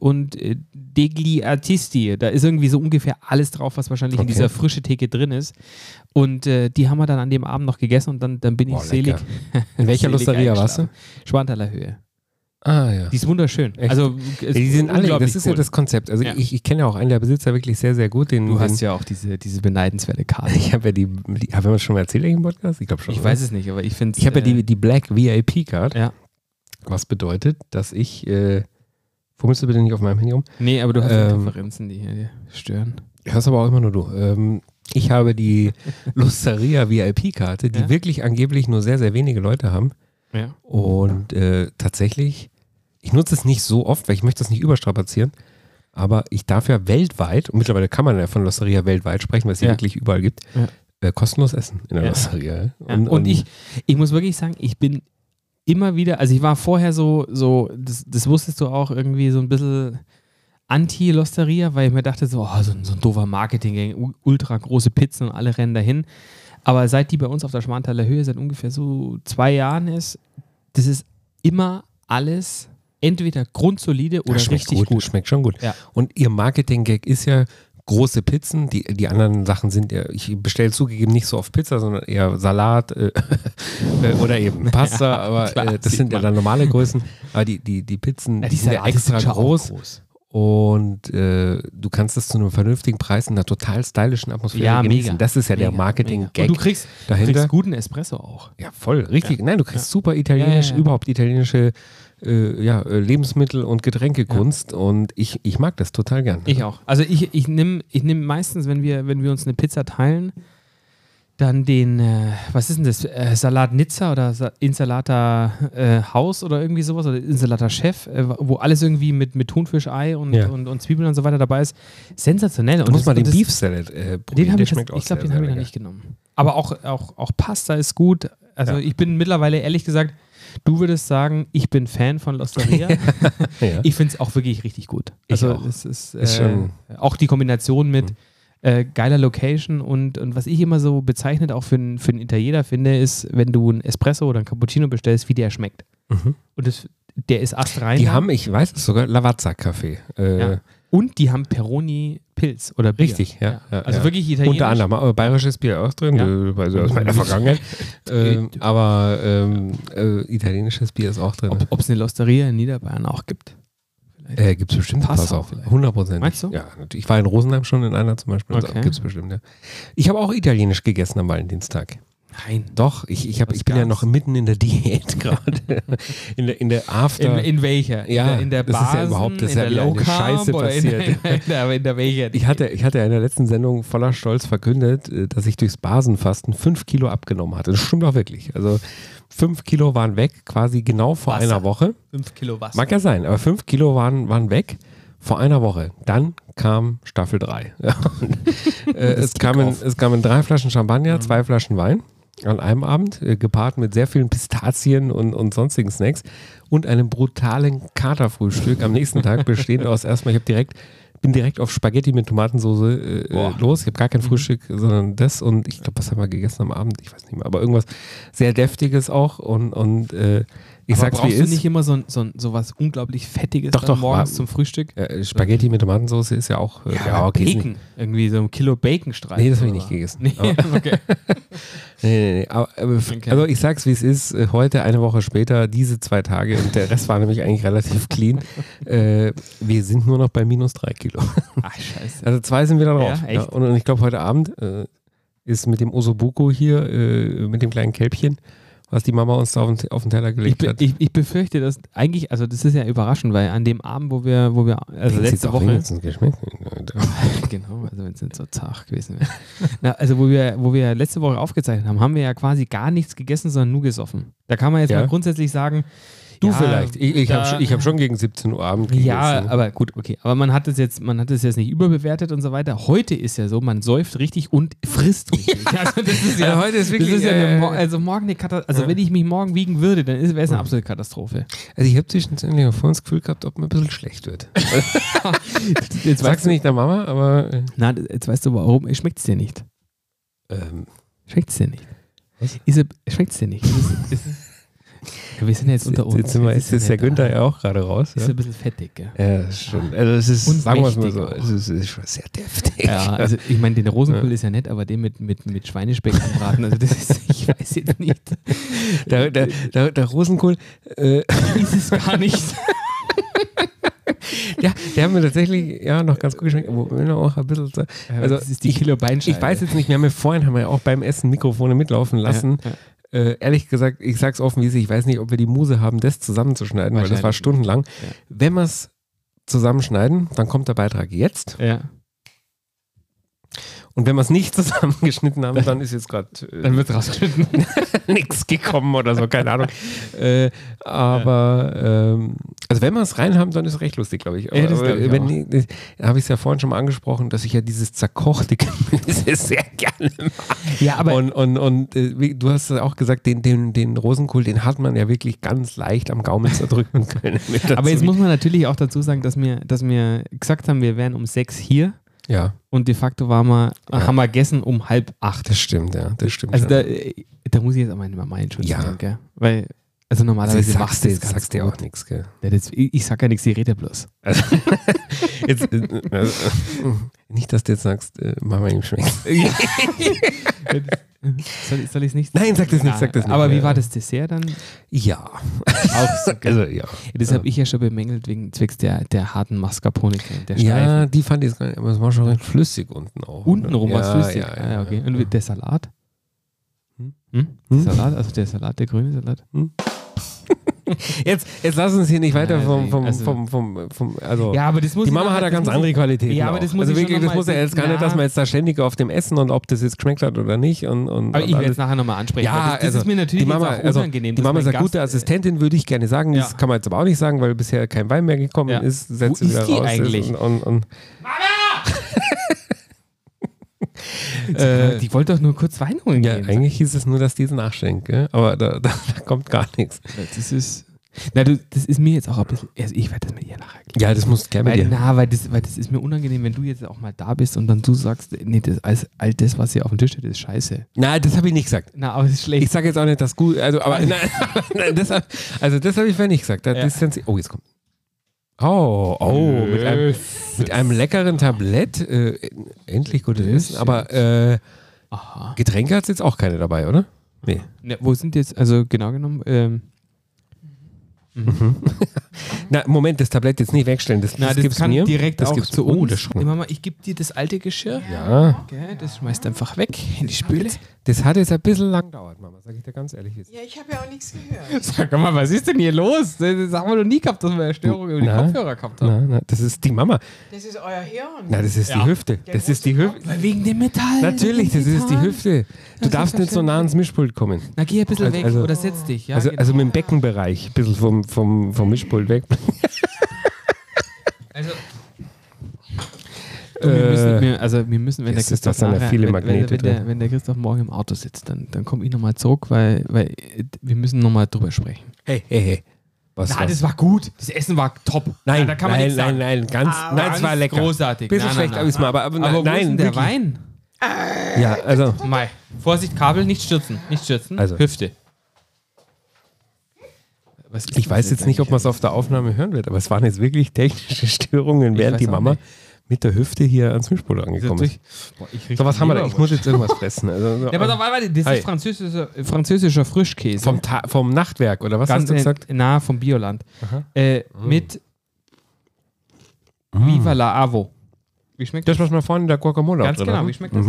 Degli Artisti. Da ist irgendwie so ungefähr alles drauf, was wahrscheinlich in dieser frische Theke drin ist. Und die haben wir dann an dem Abend noch gegessen und dann bin ich selig. In welcher Losteria warst du? Schwanthaler Höhe. Ah, ja. Die ist wunderschön. Echt? Also, Die sind alle, das ist ja das Konzept. Also ich kenne ja auch einen der Besitzer wirklich sehr, sehr gut. Du hast ja auch diese beneidenswerte Karte. Ich habe ja haben wir das schon mal erzählt im Podcast? Ich glaube schon. Ich weiß es nicht, aber ich finde es. Ich habe ja die Black VIP-Card. Ja. Was bedeutet, dass ich, fummelst du bitte nicht auf meinem Handy rum? Nee, aber du hast Präferenzen, die hier stören. Hörst aber auch immer nur du. Ich habe die Losteria VIP-Karte, die wirklich angeblich nur sehr, sehr wenige Leute haben. Ja. Und tatsächlich, ich nutze es nicht so oft, weil ich möchte das nicht überstrapazieren, aber ich darf ja weltweit, und mittlerweile kann man ja von Losteria weltweit sprechen, weil es sie wirklich überall gibt, kostenlos essen in der Losteria. Und ich muss wirklich sagen, ich bin immer wieder, also ich war vorher so das wusstest du auch, irgendwie so ein bisschen Anti-Losteria, weil ich mir dachte so ein doofer Marketing-Gang, ultra große Pizzen und alle rennen dahin. Aber seit die bei uns auf der Schwanthaler Höhe seit ungefähr so 2 Jahren ist, das ist immer alles entweder grundsolide oder richtig gut. Schmeckt schon gut. Ja. Und ihr Marketing-Gag ist ja große Pizzen. Die anderen Sachen sind ja, ich bestelle zugegeben nicht so oft Pizza, sondern eher Salat oder eben Pasta. Aber klar, das sind ja dann normale Größen. Aber die Pizzen, die sind ja extra groß. Und du kannst das zu einem vernünftigen Preis in einer total stylischen Atmosphäre genießen. Mega. Das ist ja der Marketing-Gag. Und du kriegst guten Espresso auch. Ja, voll, richtig. Ja. Nein, du kriegst super italienisch, überhaupt italienische Lebensmittel- und Getränkekunst. Und ich mag das total gern. Ich auch. Also ich nehm meistens, wenn wir uns eine Pizza teilen, dann den, was ist denn das? Salat Nizza oder Insalata Haus oder irgendwie sowas oder Insalata Chef, wo alles irgendwie mit Thunfischei und Zwiebeln und so weiter dabei ist. Sensationell. Du musst mal den Beef Salad probieren. Den habe ich schmeckt ich glaube, den habe ich noch nicht genommen. Aber auch Pasta ist gut. Also ich bin mittlerweile, ehrlich gesagt, du würdest sagen, ich bin Fan von Losteria. Ich finde es auch wirklich richtig gut. Also es ist schon auch die Kombination mit geiler Location und was ich immer so bezeichnet auch für einen Italiener finde, ist, wenn du einen Espresso oder einen Cappuccino bestellst, wie der schmeckt. Und der ist astrein. Die haben, ich weiß es sogar, Lavazza-Kaffee. Und die haben Peroni Pilz oder Bier. Richtig, ja. Also wirklich italienisch. Unter anderem, aber bayerisches Bier auch drin, also aus meiner Vergangenheit. Aber italienisches Bier ist auch drin. Ob es eine Losteria in Niederbayern auch gibt? Gibt es bestimmt. Pass auf. 100%. Meinst du? Ja, ich war in Rosenheim schon in einer zum Beispiel. Okay. Gibt es bestimmt, ja. Ich habe auch italienisch gegessen am Valentinstag. Nein. Doch, ich bin ja noch mitten in der Diät gerade. in der After. In welcher? Ja, in der das Basen, ist ja überhaupt, das in ist der ja Low eine Scheiße Carb passiert. in der welcher? Ich hatte ja in der letzten Sendung voller Stolz verkündet, dass ich durchs Basenfasten 5 Kilo abgenommen hatte. Das stimmt auch wirklich. Also 5 Kilo waren weg, quasi genau vor einer Woche. 5 Kilo Wasser. Mag ja sein, aber 5 Kilo waren weg vor einer Woche. Dann kam Staffel 3. Es kamen 3 Flaschen Champagner, 2 Flaschen Wein an einem Abend, gepaart mit sehr vielen Pistazien und sonstigen Snacks und einem brutalen Katerfrühstück am nächsten Tag, bestehend aus erstmal, bin direkt auf Spaghetti mit Tomatensauce los. Ich habe gar kein Frühstück, sondern das und ich glaube, was haben wir gegessen am Abend? Ich weiß nicht mehr, aber irgendwas sehr Deftiges auch und ich aber sag's wie brauchst du ist. nicht immer so was unglaublich Fettiges Doch, morgens zum Frühstück? Spaghetti mit Tomatensauce ist ja auch okay. Bacon. Irgendwie so 1 Kilo Baconstreifen. Nee, das habe ich nicht gegessen. Nee, okay. Nee. Aber, also ich sag's wie es ist, heute, eine Woche später, diese 2 Tage und der Rest war nämlich eigentlich relativ clean. Wir sind nur noch bei minus 3 Kilo. Ach, scheiße. Also 2 sind wir da drauf. Ja, echt? Und ich glaube, heute Abend ist mit dem Osobuco hier, mit dem kleinen Kälbchen, was die Mama uns da auf den Teller gelegt hat. Ich befürchte, dass eigentlich, also das ist ja überraschend, weil an dem Abend, wo wir also letzte Woche. Genau, also wenn es nicht so zart gewesen wäre. Na, also wo wir letzte Woche aufgezeichnet haben wir ja quasi gar nichts gegessen, sondern nur gesoffen. Da kann man jetzt mal grundsätzlich sagen, du vielleicht. Ich hab schon gegen 17 Uhr Abend gegessen. Ja, aber gut, okay. Aber man hat es jetzt nicht überbewertet und so weiter. Heute ist ja so, man säuft richtig und frisst richtig. Also das ist ja, heute ist wirklich, das ist ja also morgen eine Katastrophe. Also wenn ich mich morgen wiegen würde, dann wäre es eine absolute Katastrophe. Also ich habe zwischendurch vorhin das Gefühl gehabt, ob mir ein bisschen schlecht wird. Jetzt sagst du nicht der Mama, aber... Na, jetzt weißt du warum. Schmeckt es dir nicht? Schmeckt es dir nicht? Was? Schmeckt es dir nicht? Ja, wir sind jetzt unter uns. Jetzt ist der Günther ja auch gerade raus. Ist Ja, ein bisschen fettig, gell? ja das stimmt. Also es ist, Und sagen wir es mal mächtig so, auch. es ist schon sehr deftig. Ja, also ich meine, den Rosenkohl ist ja nett, aber den mit Schweinespeck anbraten, also das ist, ich weiß jetzt nicht. Der Rosenkohl, Ist es gar nicht. ja, der hat mir tatsächlich noch ganz gut geschmeckt, aber wenn er auch ein bisschen. Also das ist die Kilo Beinscheibe. ich weiß jetzt nicht, haben wir ja auch beim Essen Mikrofone mitlaufen lassen. Ja. Ehrlich gesagt, ich sag's offen, wie es ist, ich weiß nicht, ob wir die Muse haben, das zusammenzuschneiden, weil das war Wahrscheinlich. stundenlang. Ja. Wenn wir es zusammenschneiden, dann kommt der Beitrag jetzt. Ja. Und wenn wir es nicht zusammengeschnitten haben, dann ist jetzt gerade Dann wird es rausgeschnitten. nichts gekommen oder so, keine Ahnung. Also wenn wir es rein haben, dann ist es recht lustig, glaube ich. Ja, das glaub ich auch. Habe ich es ja vorhin schon mal angesprochen, dass ich ja dieses zerkochte Gemüse sehr gerne mag. Ja, aber Du hast ja auch gesagt, den Rosenkohl, den hat man ja wirklich ganz leicht am Gaumen zerdrücken können. Aber jetzt muss man natürlich auch dazu sagen, dass wir gesagt haben, wir wären um 6 hier ja, und de facto haben wir gegessen um 7:30. das stimmt, ja, das stimmt. Also schon. da muss ich jetzt auch meine Mama entschuldigen, Ja. gell? Weil, also normalerweise machst du das ganz sagst dir gut. auch nichts, gell? Ja, ich sag ja nichts, ich rede bloß. Jetzt, nicht, dass du jetzt sagst, Mama, ihm schmeckt. Soll ich es nicht? Nein, sag das nicht, sag das nicht. Aber wie war das Dessert dann? Ja. Auch so, Also, ja. das habe ich ja schon bemängelt wegen zwecks der harten Mascarpone, der Ja, Streifen. die fand ich jetzt gar nicht, aber es war schon recht flüssig unten auch. Untenrum war es ja, flüssig. Ja, Okay. Und der Salat? Hm? Der Salat, also der Salat, der grüne Salat. Jetzt lass uns hier nicht weiter Nein, also Ja, aber das muss die ich Mama noch- hat ja das ganz muss andere ich- Qualitäten. Ja, aber auch. das muss also ich wirklich, schon das noch muss ja mal- jetzt gar nicht, dass man jetzt da ständig auf dem Essen und ob das jetzt geschmeckt hat oder nicht. Und Aber ich werde alles. es nachher nochmal ansprechen. Ja, weil das ist mir natürlich die Mama, jetzt auch unangenehm. die dass Mama mein ist eine Gast, gute Assistentin, würde ich gerne sagen. Das Ja. kann man jetzt aber auch nicht sagen, weil bisher kein Wein mehr gekommen Ja. ist. Wo Setzt sie ist wieder die raus, eigentlich? Und Die wollte doch nur kurz Wein holen ja, gehen. eigentlich hieß es nur, dass die es nachschenkt, gell? Aber da kommt gar nichts. Das ist... das ist mir jetzt auch ein bisschen... Also ich werde das mit ihr nachher klären. Ja, das muss gerne bei dir. Weil das ist mir unangenehm, wenn du jetzt auch mal da bist und dann du sagst, nee, all das, was hier auf dem Tisch steht, ist scheiße. Nein, das habe ich nicht gesagt. Na, aber es ist schlecht. Ich sage jetzt auch nicht, dass gut, aber nein, das habe ich vorher nicht gesagt. Oh, jetzt kommt. Oh, mit einem leckeren Tablett. Endlich gutes Essen. Aber Aha. Getränke hat es jetzt auch keine dabei, oder? Nee. Na, wo sind jetzt, also genau genommen, Na, Moment, das Tablett jetzt nicht wegstellen. Das das kann mir. direkt das auch gibt's zu Oh, uns. das schon. Mama, ich gebe dir das alte Geschirr. Ja. Okay, das schmeißt einfach weg in die Spüle. Das hat jetzt ein bisschen lang gedauert, Mama, sag ich dir ganz ehrlich. Jetzt. Ja, ich habe ja auch nichts gehört. Sag mal, was ist denn hier los? Das haben wir noch nie gehabt, dass wir eine Störung über die Na, Kopfhörer gehabt haben. Na, das ist die Mama. Das ist euer Hirn. Na, das ist Ja. die Hüfte. Das ist die Hüfte. Weil wegen dem Metall. Natürlich, das ist die Hüfte. Du darfst nicht so nah ans Mischpult kommen. Na, geh ein bisschen weg Also- oder setz dich. Ja, Also genau. mit dem Beckenbereich, ein bisschen vom Mischpult weg. Also, wir müssen, wenn der Jetzt ist das Christoph dann ja nachher, viele wenn, Magnete wenn der Christoph morgen im Auto sitzt, dann komme ich nochmal zurück, weil wir müssen nochmal drüber sprechen. Hey. Was? Das war gut. Das Essen war top. Nein, da kann man nichts sagen. nein, nein, es war lecker. Großartig. Bisschen Nein, schlecht, nein, aber ist mal, aber wo nein, ist denn der wirklich. Wein? Ja, also, Mai. Vorsicht, Kabel, nicht stürzen. Nicht stürzen. Also. Hüfte. Was ist ich das weiß jetzt nicht, ob man es auf der Aufnahme hören wird, aber es waren jetzt wirklich technische Störungen, während weiß die auch Mama nicht. mit der Hüfte hier ans Mischpult angekommen ist. So, was haben wir da? Ich muss jetzt irgendwas fressen. Also, Ja, pass auf, warte, das Hey. ist französischer Frischkäse. vom Nachtwerk, oder was hast du gesagt? Nah vom Bioland. Mit Viva la Avo. Wie schmeckt Das, was man vorhin in der Guacamole Ganz drin genau, haben. wie schmeckt das?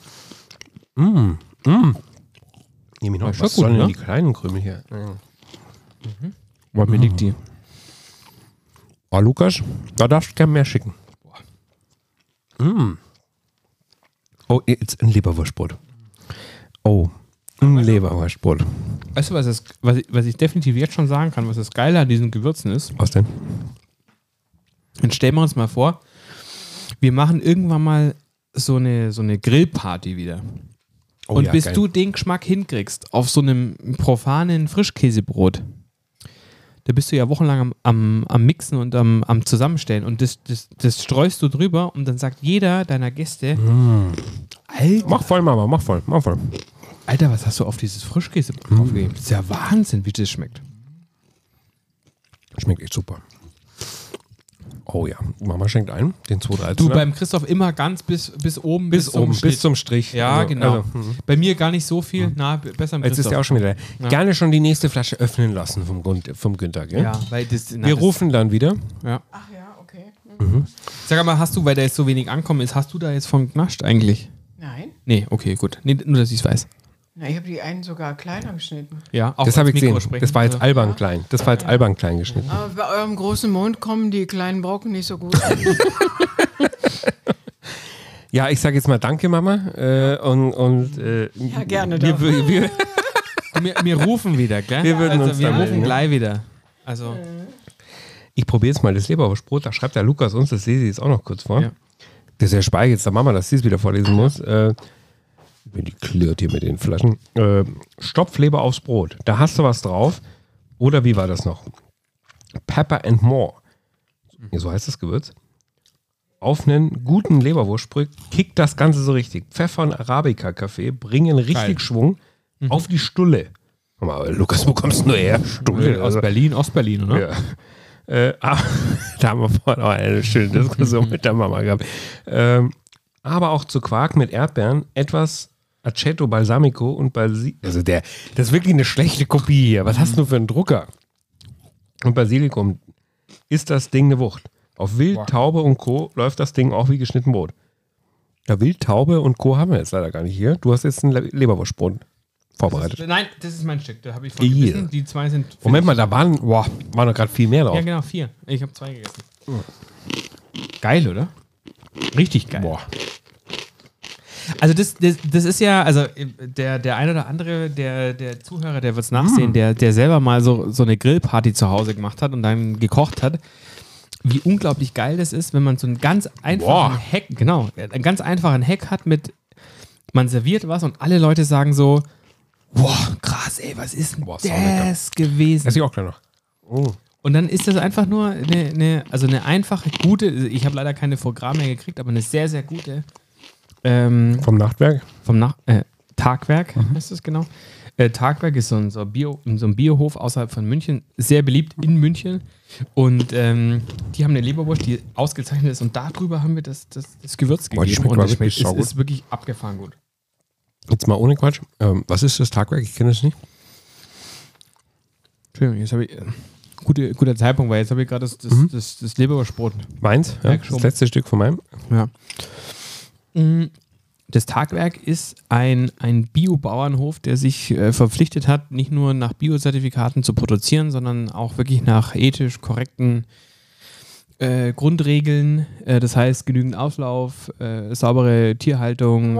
Nehme ich noch Ja, schon was gut, sollen denn ne? die kleinen Krümel hier? Boah, mir liegt die. Oh, Lukas, da darfst du gerne mehr schicken. Oh, jetzt ein Leberwurstbrot. Oh, ein Leberwurstbrot. Weißt du, was ich definitiv jetzt schon sagen kann, was das Geile an diesen Gewürzen ist? Was denn? Dann stellen wir uns mal vor, wir machen irgendwann mal so eine Grillparty wieder. Oh, Und ja, bis geil. du den Geschmack hinkriegst auf so einem profanen Frischkäsebrot, da bist du ja wochenlang am Mixen und am Zusammenstellen. Und das streust du drüber und dann sagt jeder deiner Gäste, Alter, Mach voll, Mama, mach voll. Alter, was hast du auf dieses Frischkäsebrot draufgegeben? Das ist ja Wahnsinn, wie das schmeckt. Schmeckt echt super. Oh ja, Mama schenkt ein, den 213er. Du, beim Christoph immer ganz bis oben. bis oben, bis zum Strich. Ja, Also, genau. Bei mir gar nicht so viel. Na, besser im Jetzt Christoph. ist ja auch schon wieder. Ja. Gerne schon die nächste Flasche öffnen lassen vom Günther, gell? Ja, weil das... Wir rufen dann wieder. Ja. Ach ja, okay. Sag mal, hast du, weil der jetzt so wenig ankommen ist, hast du da jetzt von genascht eigentlich? Nein. Nee, okay, gut. Nee, nur, dass ich es weiß. Na, ich habe die einen sogar kleiner geschnitten. Ja, auch Das habe als ich Mikro gesehen. sprechen. Das war jetzt Also, albern klein. Das war jetzt albern klein geschnitten. Aber bei eurem großen Mond kommen die kleinen Brocken nicht so gut an. Ja, ich sage jetzt mal Danke, Mama. Ja, gerne doch. wir rufen wieder, gell? Wir würden uns wir da rufen melden, ne? gleich wieder. Also, Ich probiere jetzt mal das Leberwurstbrot. Da schreibt der Lukas uns, das lese ich jetzt auch noch kurz vor. Ja. Das ist ja Speich jetzt der Mama, dass sie es wieder vorlesen muss. Wenn die klirrt hier mit den Flaschen. Stopfleber aufs Brot. Da hast du was drauf. Oder wie war das noch? Pepper and more. Ja, so heißt das Gewürz. Auf einen guten Leberwurstbrot kickt das Ganze so richtig. Pfeffer und Arabica-Kaffee bringen richtig Geil. Schwung auf die Stulle. Aber Lukas, wo kommst du nur her? Stulle. aus Berlin, Ostberlin, oder? Ja. Da haben wir vorhin auch eine schöne Diskussion mit der Mama gehabt. Aber auch zu Quark mit Erdbeeren etwas Aceto Balsamico und Basilikum. Also das ist wirklich eine schlechte Kopie hier. Was hast du für einen Drucker? Und Basilikum ist das Ding eine Wucht. Auf Wild, Taube und Co. läuft das Ding auch wie geschnitten Brot. Ja, Wild, Taube und Co. haben wir jetzt leider gar nicht hier. Du hast jetzt ein Leberwurstbrot vorbereitet. Nein, das ist mein Stück. Da habe ich von Hier. gegessen. Die zwei sind... Moment mal, da waren noch gerade viel mehr drauf. Ja, genau, 4. Ich habe 2 gegessen. Geil, oder? Richtig geil. Boah. Also das ist ja, also der ein oder andere, der Zuhörer, der wird es nachsehen, der selber mal so eine Grillparty zu Hause gemacht hat und dann gekocht hat, wie unglaublich geil das ist, wenn man so einen ganz einfachen Hack, genau, einen ganz einfachen Hack hat mit, man serviert was und alle Leute sagen so, boah, krass, ey, was ist denn das gewesen? Esse ich auch gleich noch. Oh. Und dann ist das einfach nur eine einfache, gute, ich habe leider keine Foie Gras mehr gekriegt, aber eine sehr, sehr gute Vom Nachtwerk? Tagwerk, heißt das genau. Tagwerk ist so ein Biohof außerhalb von München, sehr beliebt in München. Und die haben eine Leberwurst, die ausgezeichnet ist. Und darüber haben wir das Gewürz gegeben. Boah, die schmeckt und das wirklich saugut. ist wirklich abgefahren gut. Jetzt mal ohne Quatsch. Was ist das Tagwerk? Ich kenne es nicht. Entschuldigung, jetzt habe ich... guter Zeitpunkt, weil jetzt habe ich gerade das Leberwurstbrot. Meins? Ja, das letzte Stück von meinem. Ja. Das Tagwerk ist ein Bio-Bauernhof, der sich verpflichtet hat, nicht nur nach Bio-Zertifikaten zu produzieren, sondern auch wirklich nach ethisch korrekten Grundregeln. Das heißt, genügend Auslauf, saubere Tierhaltung.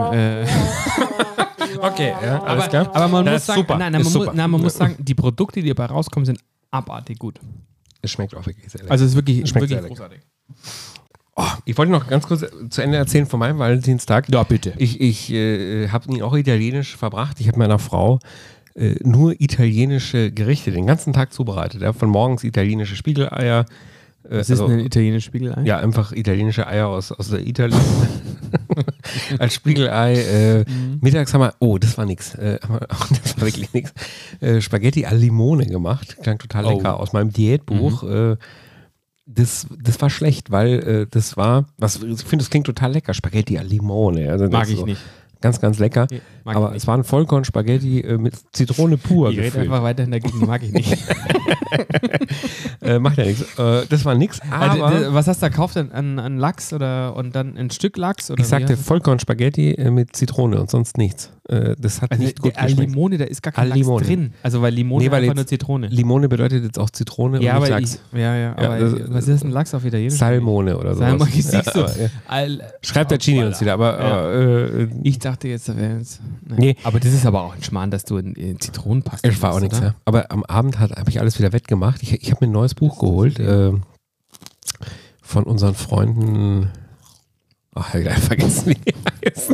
Okay, ja, alles klar. Aber man Das muss ist sagen, super. man muss sagen, die Produkte, die dabei rauskommen, sind abartig gut. Es schmeckt auch wirklich sehr lecker. Also es ist wirklich, Schmeckt wirklich sehr lecker. großartig. Ich wollte noch ganz kurz zu Ende erzählen von meinem Valentinstag. Ja, bitte. Ich habe ihn auch italienisch verbracht. Ich habe meiner Frau nur italienische Gerichte den ganzen Tag zubereitet. Ja, von morgens italienische Spiegeleier. Das ist ein italienisches Spiegelei. Ja, einfach italienische Eier aus der Italien. Als Spiegelei. Mittags haben wir, das war nix. Das war wirklich nix. Spaghetti al Limone gemacht. Klang total lecker. Aus meinem Diätbuch. Das war schlecht, weil das war, ich finde, das klingt total lecker. Spaghetti al Limone. Also Mag ich nicht. Ganz, ganz lecker. Nee, mag aber ich nicht. es war ein Vollkorn-Spaghetti mit Zitrone pur. Ich rede einfach weiterhin dagegen, mag ich nicht. Macht ja nichts. Das war nix. Aber Also, was hast du da gekauft? An Lachs und dann ein Stück Lachs? Oder ich sagte Vollkorn-Spaghetti mit Zitrone und sonst nichts. Das hat nicht gut der geschmeckt. Limone, da ist gar kein Lachs Limone. drin. Also weil Limone Nee, weil einfach jetzt nur Zitrone. Limone bedeutet jetzt auch Zitrone Ja, und nicht aber Lachs. aber das- was ist ein Lachs auf Italienisch? Salmone oder so. Salmone, siehst du. Ja. Schreibt der Genie uns wieder, aber Ich dachte jetzt, da wäre es. Nee. Aber das ist aber auch ein Schmarrn, dass du in Zitronenpaste es war auch nichts. Ja. Aber am Abend habe ich alles wieder wettgemacht. Ich habe mir ein neues Buch geholt von unseren Freunden. Ach, ich habe gleich vergessen, wie die heißen.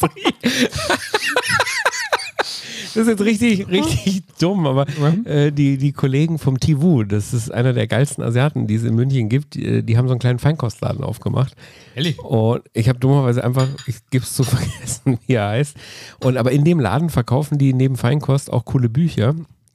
Das ist jetzt richtig dumm, aber die Kollegen vom Tivu, das ist einer der geilsten Asiaten, die es in München gibt, die haben so einen kleinen Feinkostladen aufgemacht. Ehrlich? Und ich habe dummerweise einfach, ich gebe es zu vergessen, wie er heißt. Aber in dem Laden verkaufen die neben Feinkost auch coole Bücher.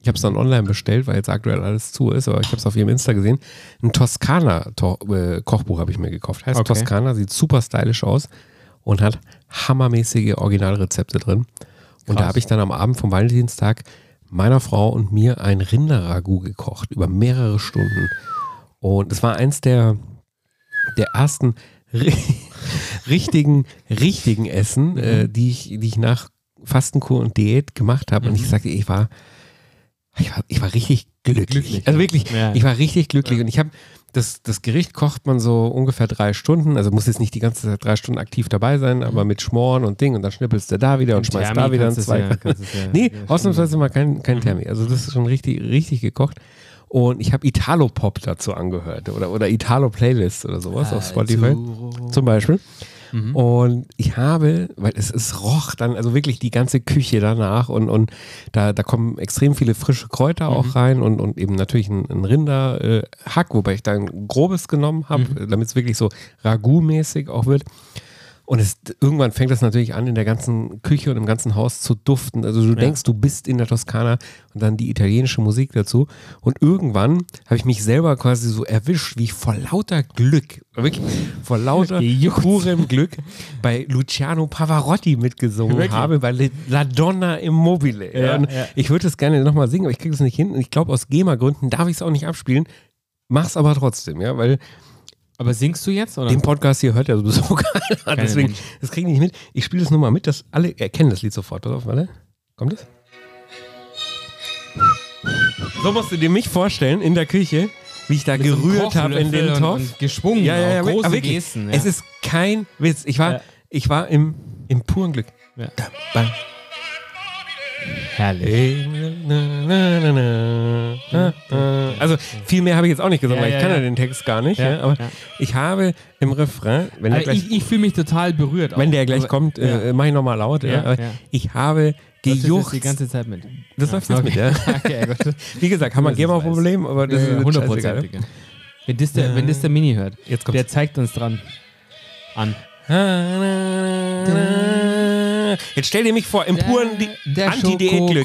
ich habe es dann online bestellt, weil jetzt aktuell alles zu ist, aber ich habe es auf ihrem Insta gesehen. Ein Toskana-Kochbuch habe ich mir gekauft. Heißt Toskana, sieht super stylisch aus und hat hammermäßige Originalrezepte drin. Und da habe ich dann am Abend vom Valentinstag meiner Frau und mir ein Rinderragout gekocht über mehrere Stunden. Und es war eins der ersten richtigen Essen, die ich nach Fastenkur und Diät gemacht habe. Und ich sagte, ich war richtig glücklich. Also wirklich, ich war richtig glücklich. Und ich habe, das Gericht kocht man so ungefähr 3 Stunden. Also muss jetzt nicht die ganze Zeit 3 Stunden aktiv dabei sein, aber mit Schmoren und Ding. Und dann schnippelst du da wieder und schmeißt da wieder einen Zweig. Nee, ausnahmsweise mal kein Thermi. Also das ist schon richtig gekocht. Und ich habe Italo-Pop dazu angehört oder Italo-Playlist oder sowas auf Spotify zum Beispiel. Und ich habe, weil es roch dann, also wirklich die ganze Küche danach und da kommen extrem viele frische Kräuter auch rein und eben natürlich ein Rinderhack, wobei ich da ein grobes genommen habe, damit es wirklich so Ragout-mäßig auch wird. Und irgendwann fängt das natürlich an, in der ganzen Küche und im ganzen Haus zu duften. Also du denkst, du bist in der Toskana und dann die italienische Musik dazu. Und irgendwann habe ich mich selber quasi so erwischt, wie ich vor lauter Glück, wirklich vor lauter purem Glück bei Luciano Pavarotti mitgesungen habe, bei La Donna Immobile. Ich würde es gerne nochmal singen, aber ich kriege es nicht hin. Und ich glaube, aus GEMA-Gründen darf ich es auch nicht abspielen. Mach's aber trotzdem, ja, weil... Aber singst du jetzt? Oder? Den Podcast hier hört ja sowieso keiner. Deswegen, das kriege ich nicht mit. Ich spiele das nur mal mit, dass alle erkennen das Lied sofort. Pass auf, warte. Kommt es? So musst du dir mich vorstellen, in der Küche, wie ich da mit gerührt habe in den Topf. Und geschwungen, ja, große wirklich, Gesten. Ja. Es ist kein Witz. Ich war im puren Glück. Ja. Herrlich. Also viel mehr habe ich jetzt auch nicht gesungen, weil ich kann ja den Text gar nicht. Aber ich habe im Refrain, wenn der gleich, ich fühle mich total berührt. Wenn der gleich kommt, mache ich nochmal laut. Ich habe gejuchzt. Das die ganze Zeit mit. Das läuft jetzt mit, ja. Okay, gut. Wie gesagt, haben wir ein GEMA-Problem, aber das ist 100%. Wenn das der Mini hört, der zeigt uns dran an. Jetzt stell dir mich vor, im puren Anti-Diät-Glück.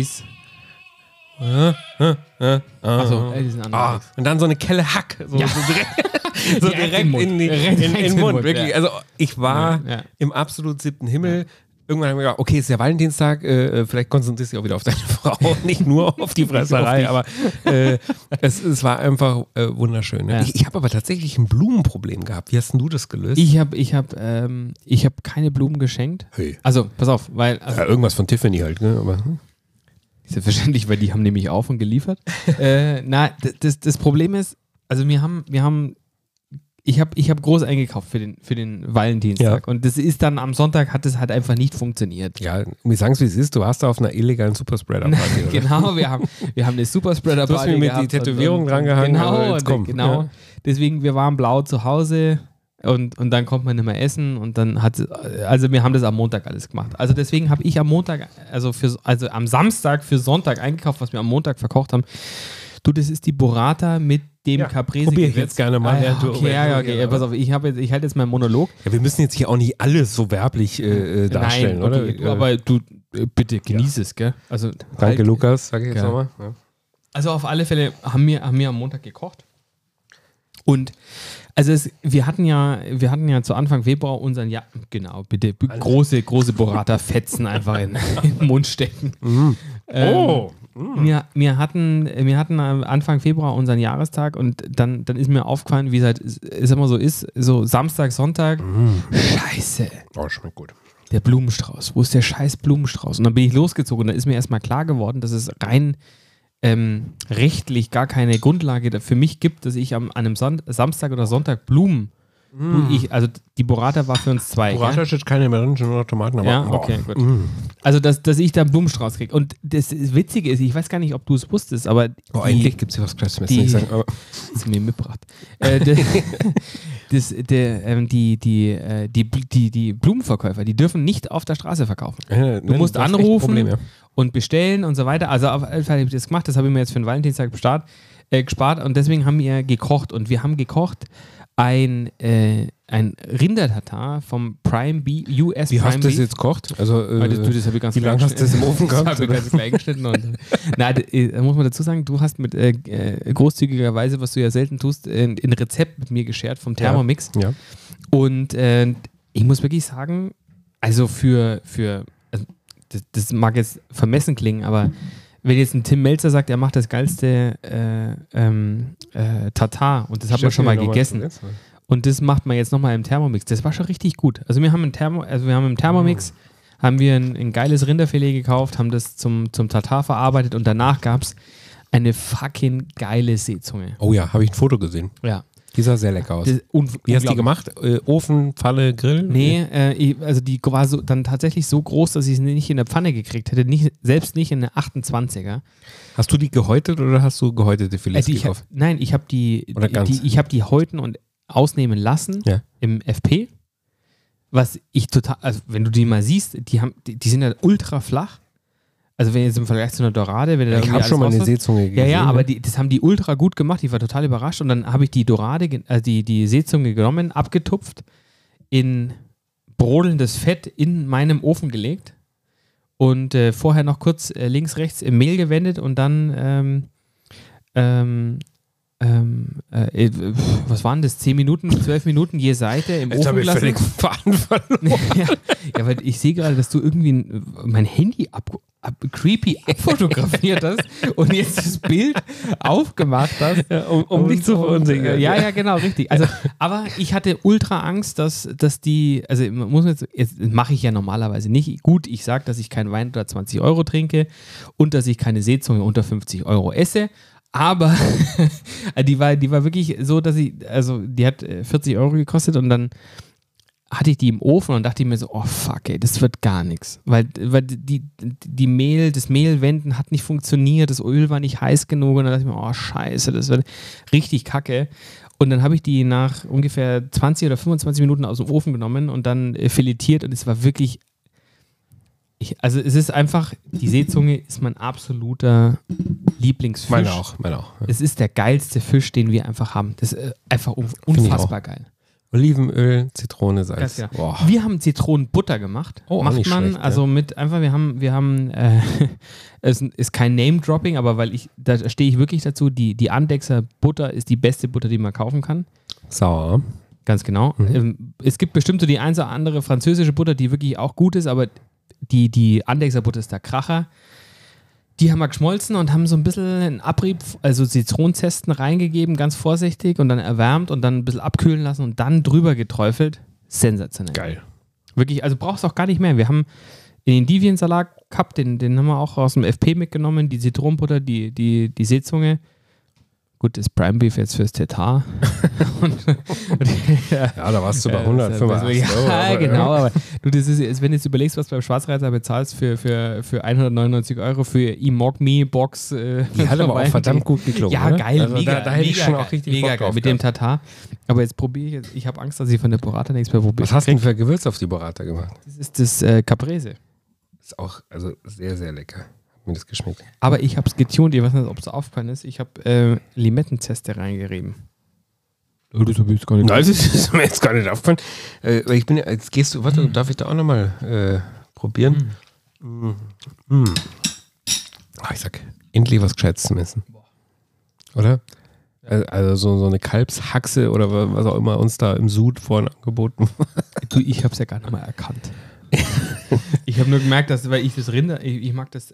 Achso, die sind anders. Und dann so eine Kelle Hack. So direkt in den Mund. Wirklich. Also ich war im absolut 7. Himmel. Irgendwann haben wir gedacht, okay, es ist ja Valentinstag, vielleicht konzentrierst du dich auch wieder auf deine Frau, nicht nur auf die Fresserei, aber es war einfach wunderschön. Ne? Ich habe aber tatsächlich ein Blumenproblem gehabt. Wie hast denn du das gelöst? Ich hab keine Blumen geschenkt. Hey. Also, pass auf, weil... Also, irgendwas von Tiffany halt, ne? Aber, selbstverständlich, weil die haben nämlich auf und geliefert. Das Problem ist, also ich hab groß eingekauft für den Valentinstag und das ist dann am Sonntag hat es halt einfach nicht funktioniert. Ja, wir sagen es wie es ist, du hast da auf einer illegalen Superspreader-Party. Genau, wir haben eine Superspreader-Party gehabt. Du hast mir mit die Tätowierung drangehangen. Genau. Deswegen, wir waren blau zu Hause und dann kommt man nicht mehr essen und dann wir haben das am Montag alles gemacht. Also deswegen habe ich am Montag, also am Samstag für Sonntag eingekauft, was wir am Montag verkocht haben. Du, das ist die Burrata mit dem Caprese. Probier ich jetzt gerne mal. Okay, pass auf, ich halte jetzt meinen Monolog. Ja, wir müssen jetzt hier auch nicht alles so werblich darstellen, okay, oder? Aber du, bitte genieß es, gell? Also, danke, Lukas, sag ich jetzt nochmal. Ja. Also auf alle Fälle haben wir am Montag gekocht. Und also wir hatten ja zu Anfang Februar unseren, bitte, große Burrata-Fetzen einfach in den Mund stecken. Wir hatten Anfang Februar unseren Jahrestag und dann ist mir aufgefallen, wie es immer so ist, so Samstag, Sonntag, Scheiße. Oh, schmeckt gut. Der Blumenstrauß, wo ist der scheiß Blumenstrauß? Und dann bin ich losgezogen und da ist mir erstmal klar geworden, dass es rein rechtlich gar keine Grundlage für mich gibt, dass ich an einem Samstag oder Sonntag Blumen also die Burrata war für uns 2. Burrata ist jetzt keine Meerrettich, nur Tomaten. Aber, ja, okay, gut. Also, dass ich da einen Blumenstrauß kriege. Und das Witzige ist, ich weiß gar nicht, ob du es wusstest, aber eigentlich gibt es hier was Kleines, nicht sagen, aber das ist mir mitgebracht. Die Blumenverkäufer, die dürfen nicht auf der Straße verkaufen. Du musst anrufen und bestellen und so weiter. Also auf jeden Fall habe ich das gemacht, das habe ich mir jetzt für den Valentinstag gespart und deswegen haben wir gekocht und wir haben gekocht ein ein Rindertatar vom Prime B, US Wie Prime hast du das Beef. jetzt gekocht? Also, Das habe ich ganz wie lange hast du das im Ofen gehabt? Das habe ich ganz klein geschnitten. Da muss man dazu sagen, du hast mit großzügigerweise, was du ja selten tust, ein Rezept mit mir geshared vom Thermomix. Ja. Und ich muss wirklich sagen, also also das mag jetzt vermessen klingen, aber wenn jetzt ein Tim Melzer sagt, er macht das geilste Tatar und das hat man schon mal gegessen und das macht man jetzt nochmal im Thermomix, das war schon richtig gut. Also wir haben im Thermomix haben wir ein geiles Rinderfilet gekauft, haben das zum Tatar verarbeitet und danach gab es eine fucking geile Seezunge. Oh ja, habe ich ein Foto gesehen. Ja. Die sah sehr lecker aus. Das Wie hast du die gemacht? Ofen, Pfanne, Grill? Nee, also die war dann tatsächlich so groß, dass ich sie nicht in der Pfanne gekriegt hätte, selbst nicht in der 28er. Hast du die gehäutet oder hast du gehäutete Filets gekauft? Nein, ich habe die häuten und ausnehmen lassen im FP, was ich total, also wenn du die mal siehst, die sind ja ultra flach. Also wenn jetzt im Vergleich zu einer Dorade, wenn du da ich habe schon mal eine Seezunge gesehen. Ja, aber das haben die ultra gut gemacht. Ich war total überrascht und dann habe ich die Dorade, die Seezunge genommen, abgetupft, in brodelndes Fett in meinem Ofen gelegt und vorher noch kurz links, rechts im Mehl gewendet und dann was waren das? 10 Minuten, 12 Minuten je Seite im Ofen habe ich gelassen. völlig Faden verloren. ja, weil ich sehe gerade, dass du irgendwie mein Handy creepy abfotografiert hast und jetzt das Bild aufgemacht hast. Ja, um dich zu verunsichern. Ja, genau, richtig. Also, aber ich hatte ultra Angst, dass die, also muss man jetzt mache ich ja normalerweise nicht. Gut, ich sage, dass ich keinen Wein unter 20 Euro trinke und dass ich keine Seezunge unter 50 Euro esse. Aber die war wirklich so, dass die hat 40 Euro gekostet und dann hatte ich die im Ofen und dachte ich mir so, oh fuck, ey, das wird gar nichts. Weil das Mehlwenden hat nicht funktioniert, das Öl war nicht heiß genug und dann dachte ich mir, oh scheiße, das wird richtig kacke. Und dann habe ich die nach ungefähr 20 oder 25 Minuten aus dem Ofen genommen und dann filetiert und es war wirklich, also es ist einfach, die Seezunge ist mein absoluter Lieblingsfisch. Meine auch. Ja. Es ist der geilste Fisch, den wir einfach haben. Das ist einfach unfassbar geil. Olivenöl, Zitrone, Salz. Ganz genau. Wir haben Zitronenbutter gemacht. Oh, macht nicht man schlecht, also mit einfach, wir haben es ist kein Name-Dropping, aber weil da stehe ich wirklich dazu, die Andechser Butter ist die beste Butter, die man kaufen kann. Sauer. Ganz genau. Es gibt bestimmt so die ein oder andere französische Butter, die wirklich auch gut ist, aber die Andechser Butter ist der Kracher. Die haben wir geschmolzen und haben so ein bisschen einen Abrieb, also Zitronenzesten reingegeben, ganz vorsichtig und dann erwärmt und dann ein bisschen abkühlen lassen und dann drüber geträufelt. Sensationell. Geil. Wirklich, also brauchst du auch gar nicht mehr. Wir haben den Endiviensalat gehabt, den haben wir auch aus dem FP mitgenommen, die Zitronenbutter, die Seezunge. Gut, das Prime Beef jetzt fürs Tatar. Ja, da warst du bei 185 Euro. Ja, genau, aber du, das ist, wenn du jetzt überlegst, was du beim Schwarzreiter bezahlst für 199 Euro für E-Mog-Me-Box. Die hat aber auch verdammt gut geklungen. Ja, oder? geil, also mega. Da hätte ich schon geil, auch richtig mega Bock drauf geil mit dem Tatar. Aber jetzt probiere ich habe Angst, dass ich von der Burrata nichts mehr probiere. Was hast du denn für Gewürz auf die Burrata gemacht? Das ist das Caprese. Ist auch also sehr, sehr lecker. Mir das geschmeckt. Aber ich habe es getunt, ich weiß nicht, ob es aufgefallen ist. Ich habe Limettenzeste reingerieben. Oh, das habe ich jetzt gar nicht. Nein, das ist mir jetzt gar nicht aufgefallen. Weil jetzt gehst du, warte, darf ich da auch nochmal probieren? Ich sag, endlich was Gescheites zum Essen. Oder? Also so eine Kalbshaxe oder was auch immer uns da im Sud vorhin angeboten wurde. Du, ich habe es ja gar nicht mal erkannt. Ich habe nur gemerkt, dass, weil ich das Rinder, ich mag das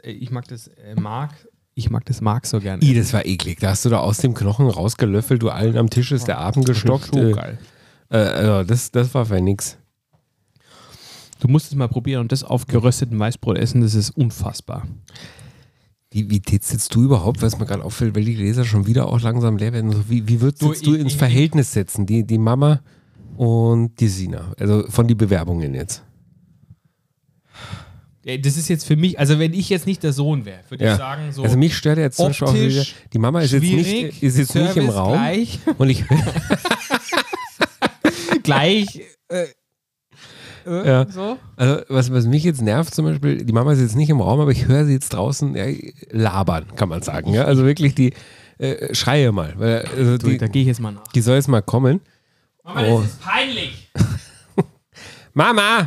Mark so gerne. Das war eklig. Da hast du da aus dem Knochen rausgelöffelt, du allen am Tisch ist der Atem gestockt. So geil. Also das war für nix. Du musst es mal probieren und das auf gerösteten Weißbrot essen, das ist unfassbar. Wie sitzt du überhaupt, was mir gerade auffällt, weil die Gläser schon wieder auch langsam leer werden. Wie würdest du ins Verhältnis setzen, die Mama und die Sina? Also von die Bewerbungen jetzt. Das ist jetzt für mich, also wenn ich jetzt nicht der Sohn wäre, würde ich sagen, so. Also mich stört jetzt zum Beispiel auch wieder, die Mama ist jetzt nicht im Raum. Gleich. Und ich gleich. Ja. So. Also was mich jetzt nervt zum Beispiel, die Mama ist jetzt nicht im Raum, aber ich höre sie jetzt draußen labern, kann man sagen. Ja? Also wirklich die Schreie mal. Weil, also Da gehe ich jetzt mal nach. Die soll jetzt mal kommen. Mama, das ist peinlich. Mama!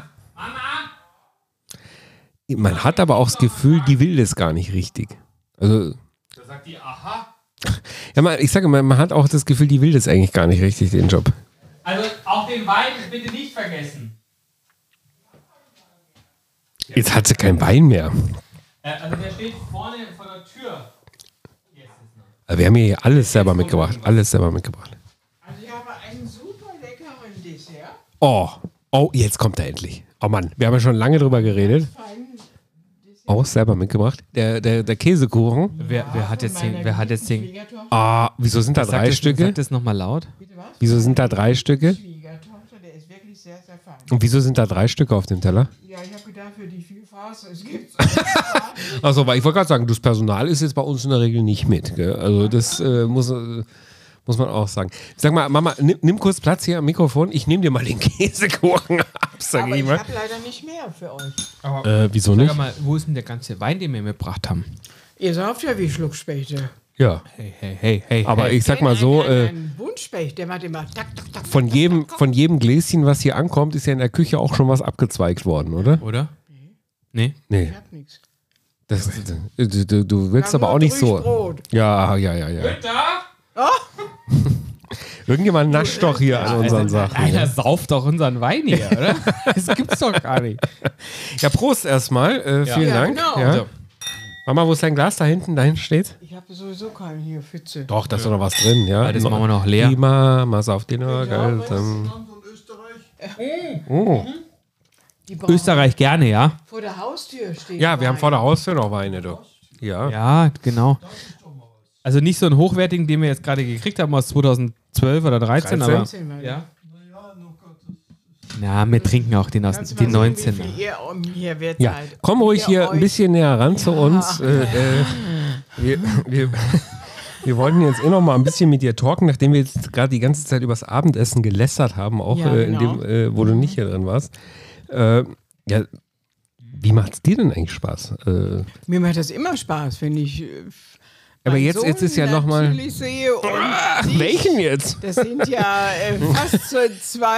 Man hat aber auch das Gefühl, die will das gar nicht richtig. Also, Da sagt die, aha. ja, ich sage mal, man hat auch das Gefühl, die will das eigentlich gar nicht richtig, den Job. Also auch den Wein bitte nicht vergessen. Jetzt hat sie kein Bein mehr. Also der steht vorne vor der Tür. Also wir haben hier alles selber mitgebracht. Alles selber mitgebracht. Also ich habe einen super leckeren Dessert. Oh, jetzt kommt er endlich. Oh Mann, wir haben ja schon lange drüber geredet. Auch selber mitgebracht. Der Käsekuchen. Wer hat jetzt den? Wieso sind da drei Stücke? Sag das nochmal laut. Wieso sind da 3 Stücke? Schwiegertochter, der ist wirklich sehr, sehr fein. Und wieso sind da 3 Stücke auf dem Teller? Ja, ich habe gedacht, für die Vielfraß, es gibt Achso, weil ich wollte gerade sagen, das Personal ist jetzt bei uns in der Regel nicht mit. Gell? Also das muss man auch sagen. Sag mal, Mama, nimm kurz Platz hier am Mikrofon. Ich nehme dir mal den Käsekuchen ab, sag aber ich ich mal. habe leider nicht mehr für euch. Wieso nicht? Sag mal, wo ist denn der ganze Wein, den wir mitgebracht haben? Ihr sauft ja wie Schluckspechte. Ja. Hey. Aber ich sag mal so, Ein Buntspecht, der macht immer tak, tak, tak. von jedem Gläschen, was hier ankommt, ist ja in der Küche auch schon was abgezweigt worden, oder? Oder? Nee. Nee. Ich hab nichts. Du wirkst aber auch nicht so. Brot. Ja. Da? Irgendjemand nascht doch hier an unseren Sachen. Einer sauft doch unseren Wein hier, oder? Das gibt's doch gar nicht. Ja, Prost erstmal. Vielen Ja, Dank. genau. Ja. So. Mama, wo ist dein Glas da hinten? Da hinten steht? Ich habe sowieso keinen hier, Pfütze. Doch, da ist doch noch was drin. Ja, Das machen wir noch leer. Die Mama sauft den Geld. Die brauchen Österreich gerne, ja? vor der Haustür stehen. Ja, wir haben Wein. vor der Haustür noch Weine, du. Ja. Ja, genau. Also nicht so einen hochwertigen, den wir jetzt gerade gekriegt haben aus 2012 oder 13, aber 19 war ja. Ja, wir trinken auch den aus Kannst du den mal sehen, 19er. wie viel ihr mir wert Ja, seid. komm ruhig Ihr hier ein euch- bisschen näher ran zu uns. Wir wollten jetzt noch mal ein bisschen mit dir talken, nachdem wir jetzt gerade die ganze Zeit übers Abendessen gelästert haben, auch Ja, in genau. dem, wo du nicht hier drin warst. Ja, wie macht es dir denn eigentlich Spaß? Mir macht das immer Spaß, wenn ich. Aber meinen jetzt Sohn ist ja noch mal- natürlich sehe und dich. Welchen jetzt? Das sind ja fast so 2.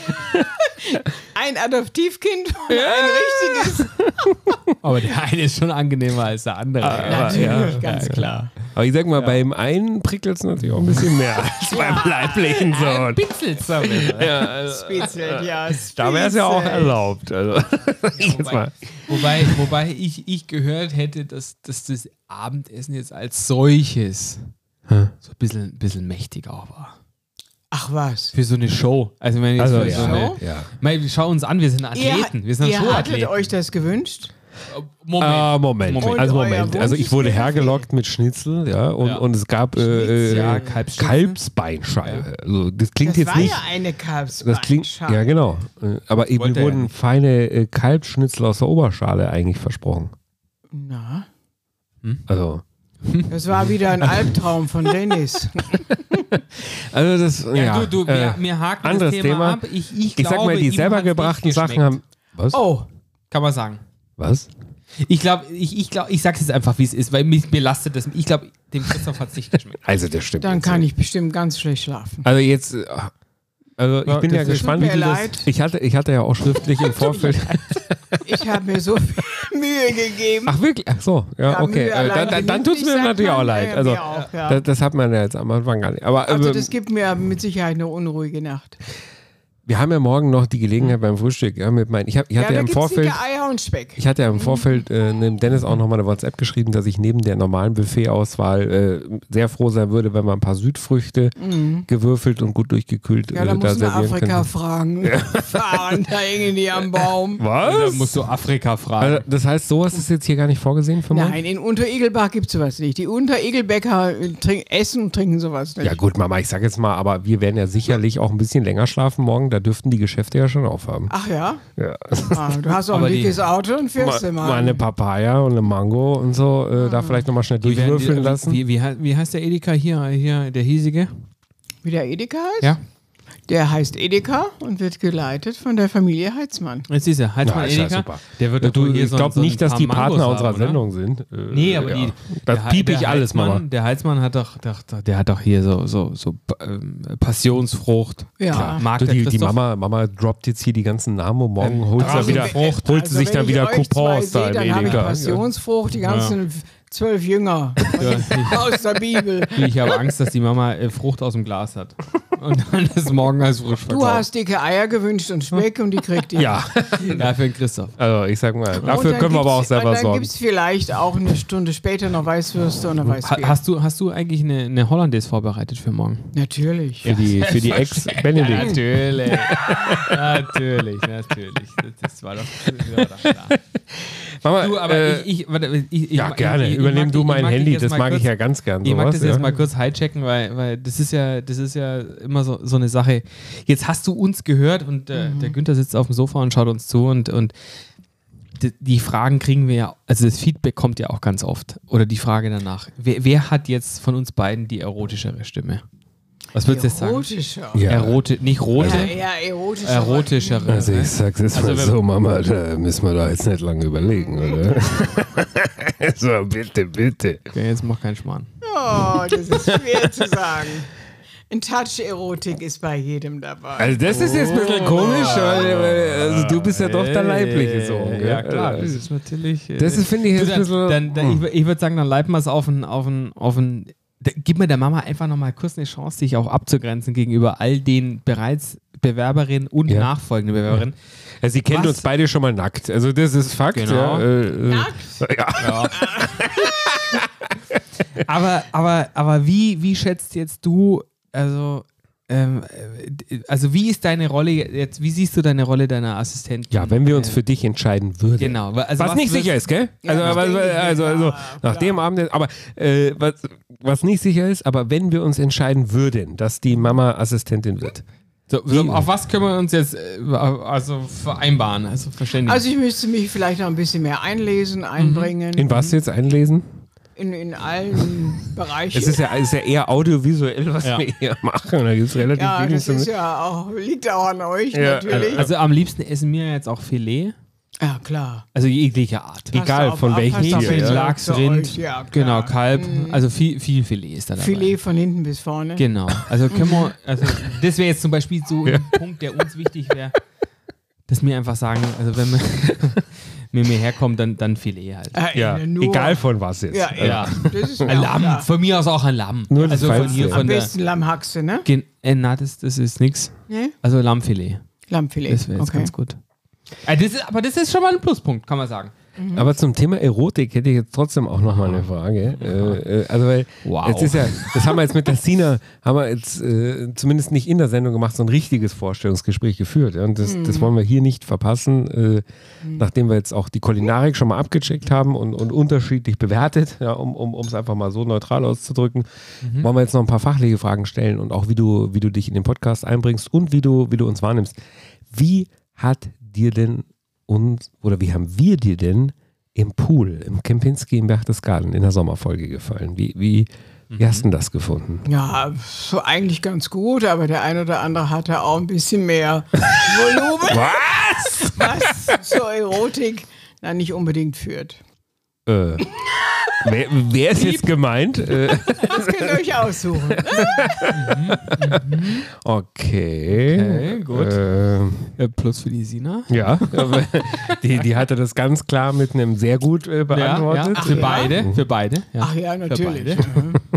Ein Adoptivkind und ein richtiges. Aber der eine ist schon angenehmer als der andere. Natürlich, ganz klar. Aber ich sag mal, beim einen prickelt es natürlich auch ein bisschen mehr als beim leiblichen Sohn. Pixels Spitzelt, ja. Da wäre es ja auch Spitzelt. erlaubt. Also, jetzt mal. Wobei ich gehört hätte, dass das Abendessen jetzt als solches so ein bisschen mächtig auch war. Ach was. Für so eine Show. Also, wenn jetzt Also, für ja, so eine, ja. Meine, wir schauen uns an, wir sind Athleten. Wir sind ihr hattet Show-Athleten. euch das gewünscht? Moment. Und Also euer Moment. Wunsch Also ich ist wurde mir hergelockt mit Schnitzel, ja, und es gab ja, Kalbsschnitzel. Kalbsbeinscheibe. Also das klingt Das jetzt war nicht. ja eine Das klingt, Kalbsbeinschale. ja genau. Aber mir Wollte er wurden nicht. feine Kalbsschnitzel aus der Oberschale eigentlich versprochen. Na, Also das war wieder ein Albtraum von Dennis. das, ja. Wir haken anderes das Thema, Thema. ab. Ich Ich sag mal, glaube, die ihm selber hat's nicht gebrachten Sachen geschmeckt. haben. Was? Oh, Kann man sagen. Was? Ich glaube, ich sag's jetzt einfach, wie es ist, weil mir lastet das. Ich glaube, dem Christoph hat es nicht geschmeckt. Also das stimmt. dann jetzt kann nicht. ich bestimmt ganz schlecht schlafen. Also jetzt. Also ich bin das ja ist- gespannt, tut wie mir du das. leid. Ich hatte ja auch schriftlich im Vorfeld. Ich habe mir so viel Mühe gegeben. Ach wirklich? Ach so, ja, okay. Mühe allein Dann tut es mir genügt, natürlich sagt auch man. leid. Ja, Also mir auch, ja. das hat man ja jetzt am Anfang gar nicht. Aber Also das gibt mir mit Sicherheit eine unruhige Nacht. wir haben ja morgen noch die Gelegenheit beim Frühstück. Ja, ich hatte ja da im gibt's Vorfeld. dicke Eier und Speck. Ich hatte ja im Vorfeld dem Dennis auch nochmal eine WhatsApp geschrieben, dass ich neben der normalen Buffet-Auswahl sehr froh sein würde, wenn wir ein paar Südfrüchte gewürfelt und gut durchgekühlt Ja, da da muss man servieren Afrika können. fragen. Fahren, da hängen die am Baum. Da Was? musst du Afrika fragen. Also, das heißt, sowas ist jetzt hier gar nicht vorgesehen für morgen? Nein, in Unteregelbach gibt es sowas nicht. Die Unteregelbäcker essen und trinken sowas nicht. Ja gut, Mama, ich sag jetzt mal, aber wir werden ja sicherlich auch ein bisschen länger schlafen morgen. Da dürften die Geschäfte ja schon aufhaben. Ach ja? Ja. Ah, du hast auch Aber ein die- dickes Auto und fährst immer. Mal eine Papaya und eine Mango und so, da vielleicht nochmal schnell Die werden- durchwürfeln lassen. Wie heißt der Edeka hier, der hiesige? Wie der Edeka heißt? Ja. Der heißt Edeka und wird geleitet von der Familie Heitzmann. Jetzt ist er, Heitzmann ist ja Edeka. super. Der wird Du, hier ich glaube nicht, dass die Partner unserer Sendung sind. Nee, aber das piep ich alles, Mama. Der Heizmann hat doch hier so Passionsfrucht. Ja. Klar, mag Du, der die Christoph. Mama droppt jetzt hier die ganzen Namen und morgen holt sie Frucht. holt sie sich wenn dann ich wieder euch zwei Coupons da sehe, im dann habe ich Edeka. Passionsfrucht, die ganzen 12 Jünger aus der Bibel. Ich habe Angst, dass die Mama Frucht aus dem Glas hat. Und dann ist morgen als frisch Du verkauft. hast dicke Eier gewünscht und Speck und die kriegt ihr. Ja, Ja, für den Christoph. also ich sag mal, Und dafür dann können wir aber auch gibt's- selber und dann sorgen. gibt es vielleicht auch eine Stunde später noch Weißwürste und eine Weißbier. Hast du eigentlich eine Hollandaise vorbereitet für morgen? Natürlich. Für die Ex-Benedikt. Natürlich. natürlich. Das war doch klar. Mama, Du, aber ich ja, gerne. Übernimm du mein Handy, das mag ich ja ganz gern. Ich mag sowas, das jetzt ja. mal kurz highchecken, weil das ist ja immer so eine Sache. Jetzt hast du uns gehört und der Günther sitzt auf dem Sofa und schaut uns zu und die Fragen kriegen wir ja, also das Feedback kommt ja auch ganz oft. Oder die Frage danach. Wer hat jetzt von uns beiden die erotischere Stimme? Was würdest du jetzt sagen? Erotischer. Ja. Nicht rote, Ja, eher erotischer. erotischere. Also ich sag's jetzt mal wenn- so, Mama, da müssen wir da jetzt nicht lange überlegen, oder? So, bitte. Okay, jetzt mach keinen Schmarrn. Oh, das ist schwer zu sagen. Ein Touch Erotik ist bei jedem dabei. Also das ist jetzt ein bisschen komisch, weil also du bist ja doch der leibliche Sohn. gell? Ja, klar. Das ist natürlich. Das ist, finde ich, jetzt ein bisschen... Ich würde sagen, dann leiten wir es auf ein. Gib mir der Mama einfach nochmal kurz eine Chance, sich auch abzugrenzen gegenüber all den bereits Bewerberinnen und Ja. nachfolgenden Bewerberinnen. Also sie kennt Was? uns beide schon mal nackt. Also das ist Fakt. Genau. Ja, Nackt? ja. Aber wie schätzt jetzt du, also wie ist deine Rolle jetzt, wie siehst du deine Rolle deiner Assistentin? Ja, wenn wir uns für dich entscheiden würden. Genau. Also Was nicht sicher ist, gell? Also nach dem Abend, aber was nicht sicher ist, aber wenn wir uns entscheiden würden, dass die Mama Assistentin wird. So, auf was können wir uns jetzt vereinbaren? Also verständigen. Also ich müsste mich vielleicht noch ein bisschen mehr einlesen, einbringen. In was jetzt einlesen? In allen Bereichen. Es ist ja eher audiovisuell, was Ja. wir hier machen. Da gibt es relativ ja, wenig das zu ist ja auch, liegt auch an euch Ja, natürlich. Also am liebsten essen wir jetzt auch Filet. Ja, klar. Also jeglicher Art. Egal, Passt von auf, welchem passt Tier, auf, ja. ja. Lachs, Für Rind, euch, ja, klar. genau, Kalb. Also viel Filet ist da dabei. Filet von hinten bis vorne. Genau. Also können wir, das wäre jetzt zum Beispiel so ein Punkt, der uns wichtig wäre, dass wir einfach sagen, also wenn wir herkommen, dann Filet halt. Ja, nur, egal von was jetzt. Ja, ja. Das ist mir Ein auch Lamm, klar. von mir aus auch ein Lamm. Nur das also von Feinste. hier, Am von der. besten Lammhaxe, ne? Na, das ist nix. Ne? Also Lammfilet. Lammfilet. Das wäre jetzt okay. ganz gut. Aber das ist schon mal ein Pluspunkt, kann man sagen. Aber zum Thema Erotik hätte ich jetzt trotzdem auch noch mal eine Frage. Also weil Wow. jetzt ist ja, das haben wir jetzt mit der Sina, haben wir jetzt zumindest nicht in der Sendung gemacht, so ein richtiges Vorstellungsgespräch geführt. Ja? Und das wollen wir hier nicht verpassen, nachdem wir jetzt auch die Kulinarik schon mal abgecheckt haben und unterschiedlich bewertet, ja, um es einfach mal so neutral auszudrücken, wollen wir jetzt noch ein paar fachliche Fragen stellen und auch wie du dich in den Podcast einbringst und wie du uns wahrnimmst. Wie hat dir denn wie haben wir dir denn im Pool, im Kempinski im Berchtesgaden in der Sommerfolge gefallen? Wie hast du denn das gefunden? Ja, so eigentlich ganz gut, aber der ein oder andere hatte auch ein bisschen mehr Volumen. Was? Was zur Erotik nicht unbedingt führt. Wer ist jetzt gemeint? Das könnt ihr euch aussuchen. Okay. gut. Plus für die Sina. Ja, aber die hatte das ganz klar mit einem sehr gut beantwortet. Für beide. Ja. Ach ja, natürlich. beide.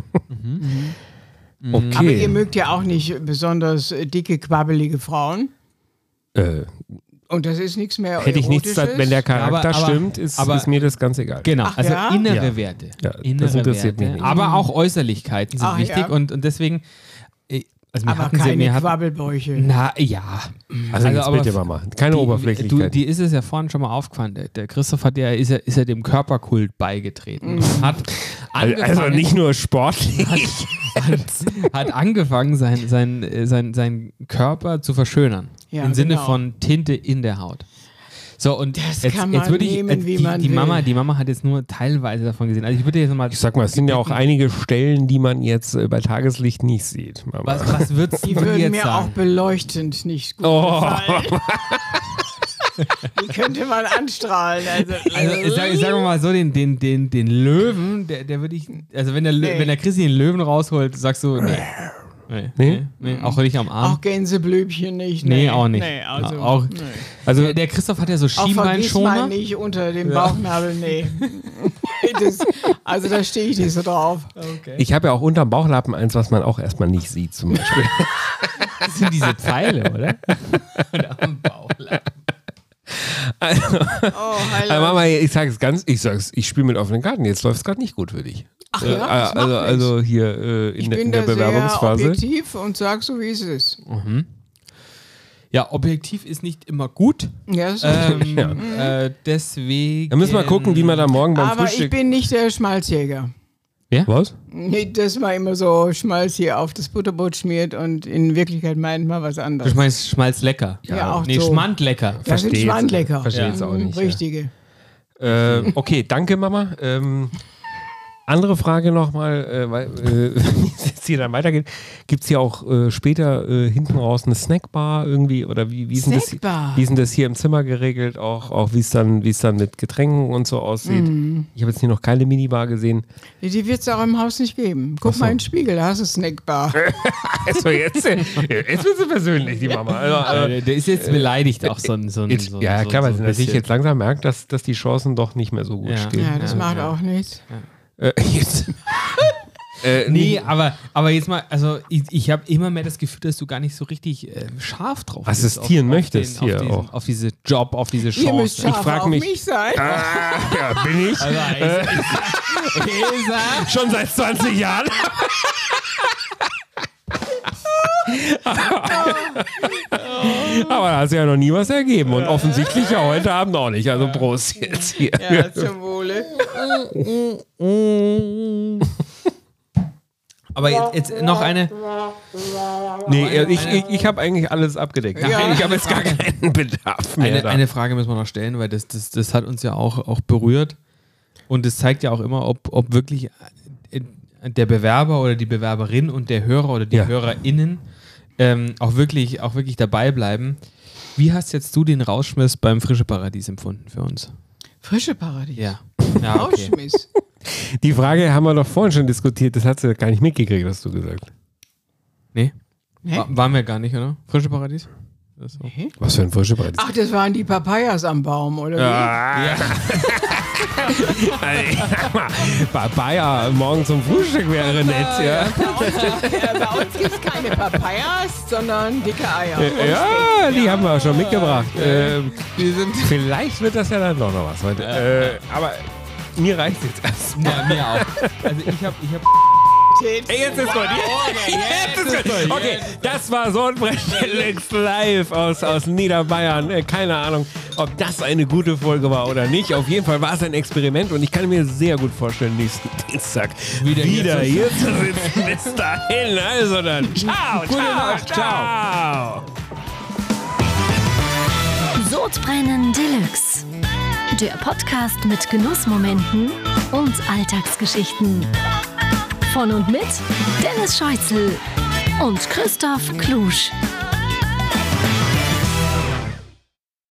Okay. Aber ihr mögt ja auch nicht besonders dicke, quabbelige Frauen. Und das ist nichts mehr Hätte ich nichts, Erotisches. wenn der Charakter Aber- stimmt, ist mir das ganz egal. Genau, Ach also ja? innere Ja. Werte. Ja, das Innere interessiert mich Werte. nicht. Aber auch Äußerlichkeiten sind Ach wichtig ja. und deswegen. Also Aber keine Quabbelbäuche. Na ja. Also jetzt aber bitte mal, keine Oberflächlichkeit. Die ist es ja vorhin schon mal aufgefallen. Der Christoph ist ja dem Körperkult beigetreten. Hat also angefangen, nicht nur sportlich. hat angefangen, sein Körper zu verschönern. Ja, Im Sinne genau. von Tinte in der Haut. So, und Das jetzt, kann man jetzt würde ich, nehmen, wie man die will. Mama hat jetzt nur teilweise davon gesehen. Also ich würde jetzt mal, Ich sag mal, es sind ja auch einige Stellen, die man jetzt bei Tageslicht nicht sieht. Mama. was würdest Die du würden jetzt mir auch sagen? beleuchtend nicht gut Oh. gefallen. Die könnte man anstrahlen. Also ich sag mal so, den Löwen, der würde ich, also wenn der Chrissy den Löwen rausholt, sagst du, nee, auch nicht am Arm. auch Gänseblümchen nicht. Nee, auch nicht. Nee, also, auch, nee. also der Christoph hat ja so Auch vergiss mal Schienbeinschoner. nicht unter dem Bauchnabel, nee. Also da stehe ich nicht so drauf. Ich habe ja auch unterm Bauchlappen eins, was man auch erstmal nicht sieht, zum Beispiel. Das sind diese Pfeile, oder? Oder am Bauchlappen. Also, Heiland. Mama, ich spiele mit offenen Karten. Jetzt läuft es gerade nicht gut für dich. Ach ja, das macht also hier Ich in bin der da sehr Bewerbungsphase. objektiv und sag so, wie es ist. Ja, objektiv ist nicht immer gut. Ja, das ist Deswegen. Da müssen wir gucken, wie wir da morgen beim aber ich Frühstück... bin nicht der Schmalzjäger. Was? Nicht, dass man immer so Schmalz hier auf das Butterbrot schmiert und in Wirklichkeit meint man was Du anderes. meinst Schmalz lecker. Ja, auch Nee, so. Schmand lecker. Das sind Versteh's. Schmandlecker. Versteh's auch nicht, ja. Richtige. Okay, danke Mama. Andere Frage nochmal, weil wie es jetzt hier dann weitergeht. Gibt es hier auch später hinten raus eine Snackbar irgendwie? Oder wie ist denn Snackbar? wie ist denn das hier im Zimmer geregelt? Auch wie es dann mit Getränken und so aussieht? Ich habe jetzt hier noch keine Minibar gesehen. Die wird es auch im Haus nicht geben. Guck mal in den Spiegel, da hast du Snackbar. Also jetzt wird sie persönlich, die Mama. Also, Der ist jetzt beleidigt auch so ein. jetzt, ja, klar, weil sie natürlich bisschen. jetzt langsam merkt, dass die Chancen doch nicht mehr so gut Ja. stehen. Ja, das macht auch nichts. Jetzt. Nee, aber jetzt mal, also ich habe immer mehr das Gefühl, dass du gar nicht so richtig scharf drauf bist. Assistieren möchtest hier auch. Auf diese Job, auf diese Ihr müsst Chance. scharf frag auf mich- mich sein. Ja, bin ich. Also, ich sag, Schon seit 20 Jahren. Aber da hat sich ja noch nie was ergeben und offensichtlich ja heute Abend auch nicht. Also Prost jetzt hier. Ja, zum Wohle. aber jetzt noch eine. Nee, ich habe eigentlich alles abgedeckt. Ja. Ich habe jetzt gar keinen Bedarf mehr. Eine Frage müssen wir noch stellen, weil das hat uns ja auch berührt. Und es zeigt ja auch immer, ob wirklich der Bewerber oder die Bewerberin und der Hörer oder die Ja. HörerInnen auch wirklich dabei bleiben. Wie hast jetzt du den Rauschmiss beim Frische Paradies empfunden für uns? Frische Paradies. Ja. Ja, okay. Rauschmiss. Die Frage haben wir doch vorhin schon diskutiert. Das hat sie gar nicht mitgekriegt, hast du gesagt. Nee? Hä? Waren wir gar nicht, oder? Frische Paradies? Das so. Was für ein frische Paradies. Ach, das waren die Papayas am Baum, oder Ja. Papaya morgen zum Frühstück wäre nett, ja. wie? Bei uns gibt es keine Papayas, sondern dicke Eier. Ja, die haben wir schon mitgebracht. Die sind. Vielleicht wird das ja dann doch noch was heute. Aber mir reicht es jetzt erst. Ja, mir auch. Also ich hab Ey, jetzt ist gut. Jetzt ist gut. Okay, das war Sodbrecht live aus Niederbayern. Keine Ahnung, ob das eine gute Folge war oder nicht. Auf jeden Fall war es ein Experiment und ich kann mir sehr gut vorstellen, nächsten Dienstag wieder hier zu sitzen. Bis dahin, also dann. Ciao, Gute Nacht, ciao. Sodbrennen Deluxe. Der Podcast mit Genussmomenten und Alltagsgeschichten. Von und mit Dennis Scheuzel und Christoph Klusch.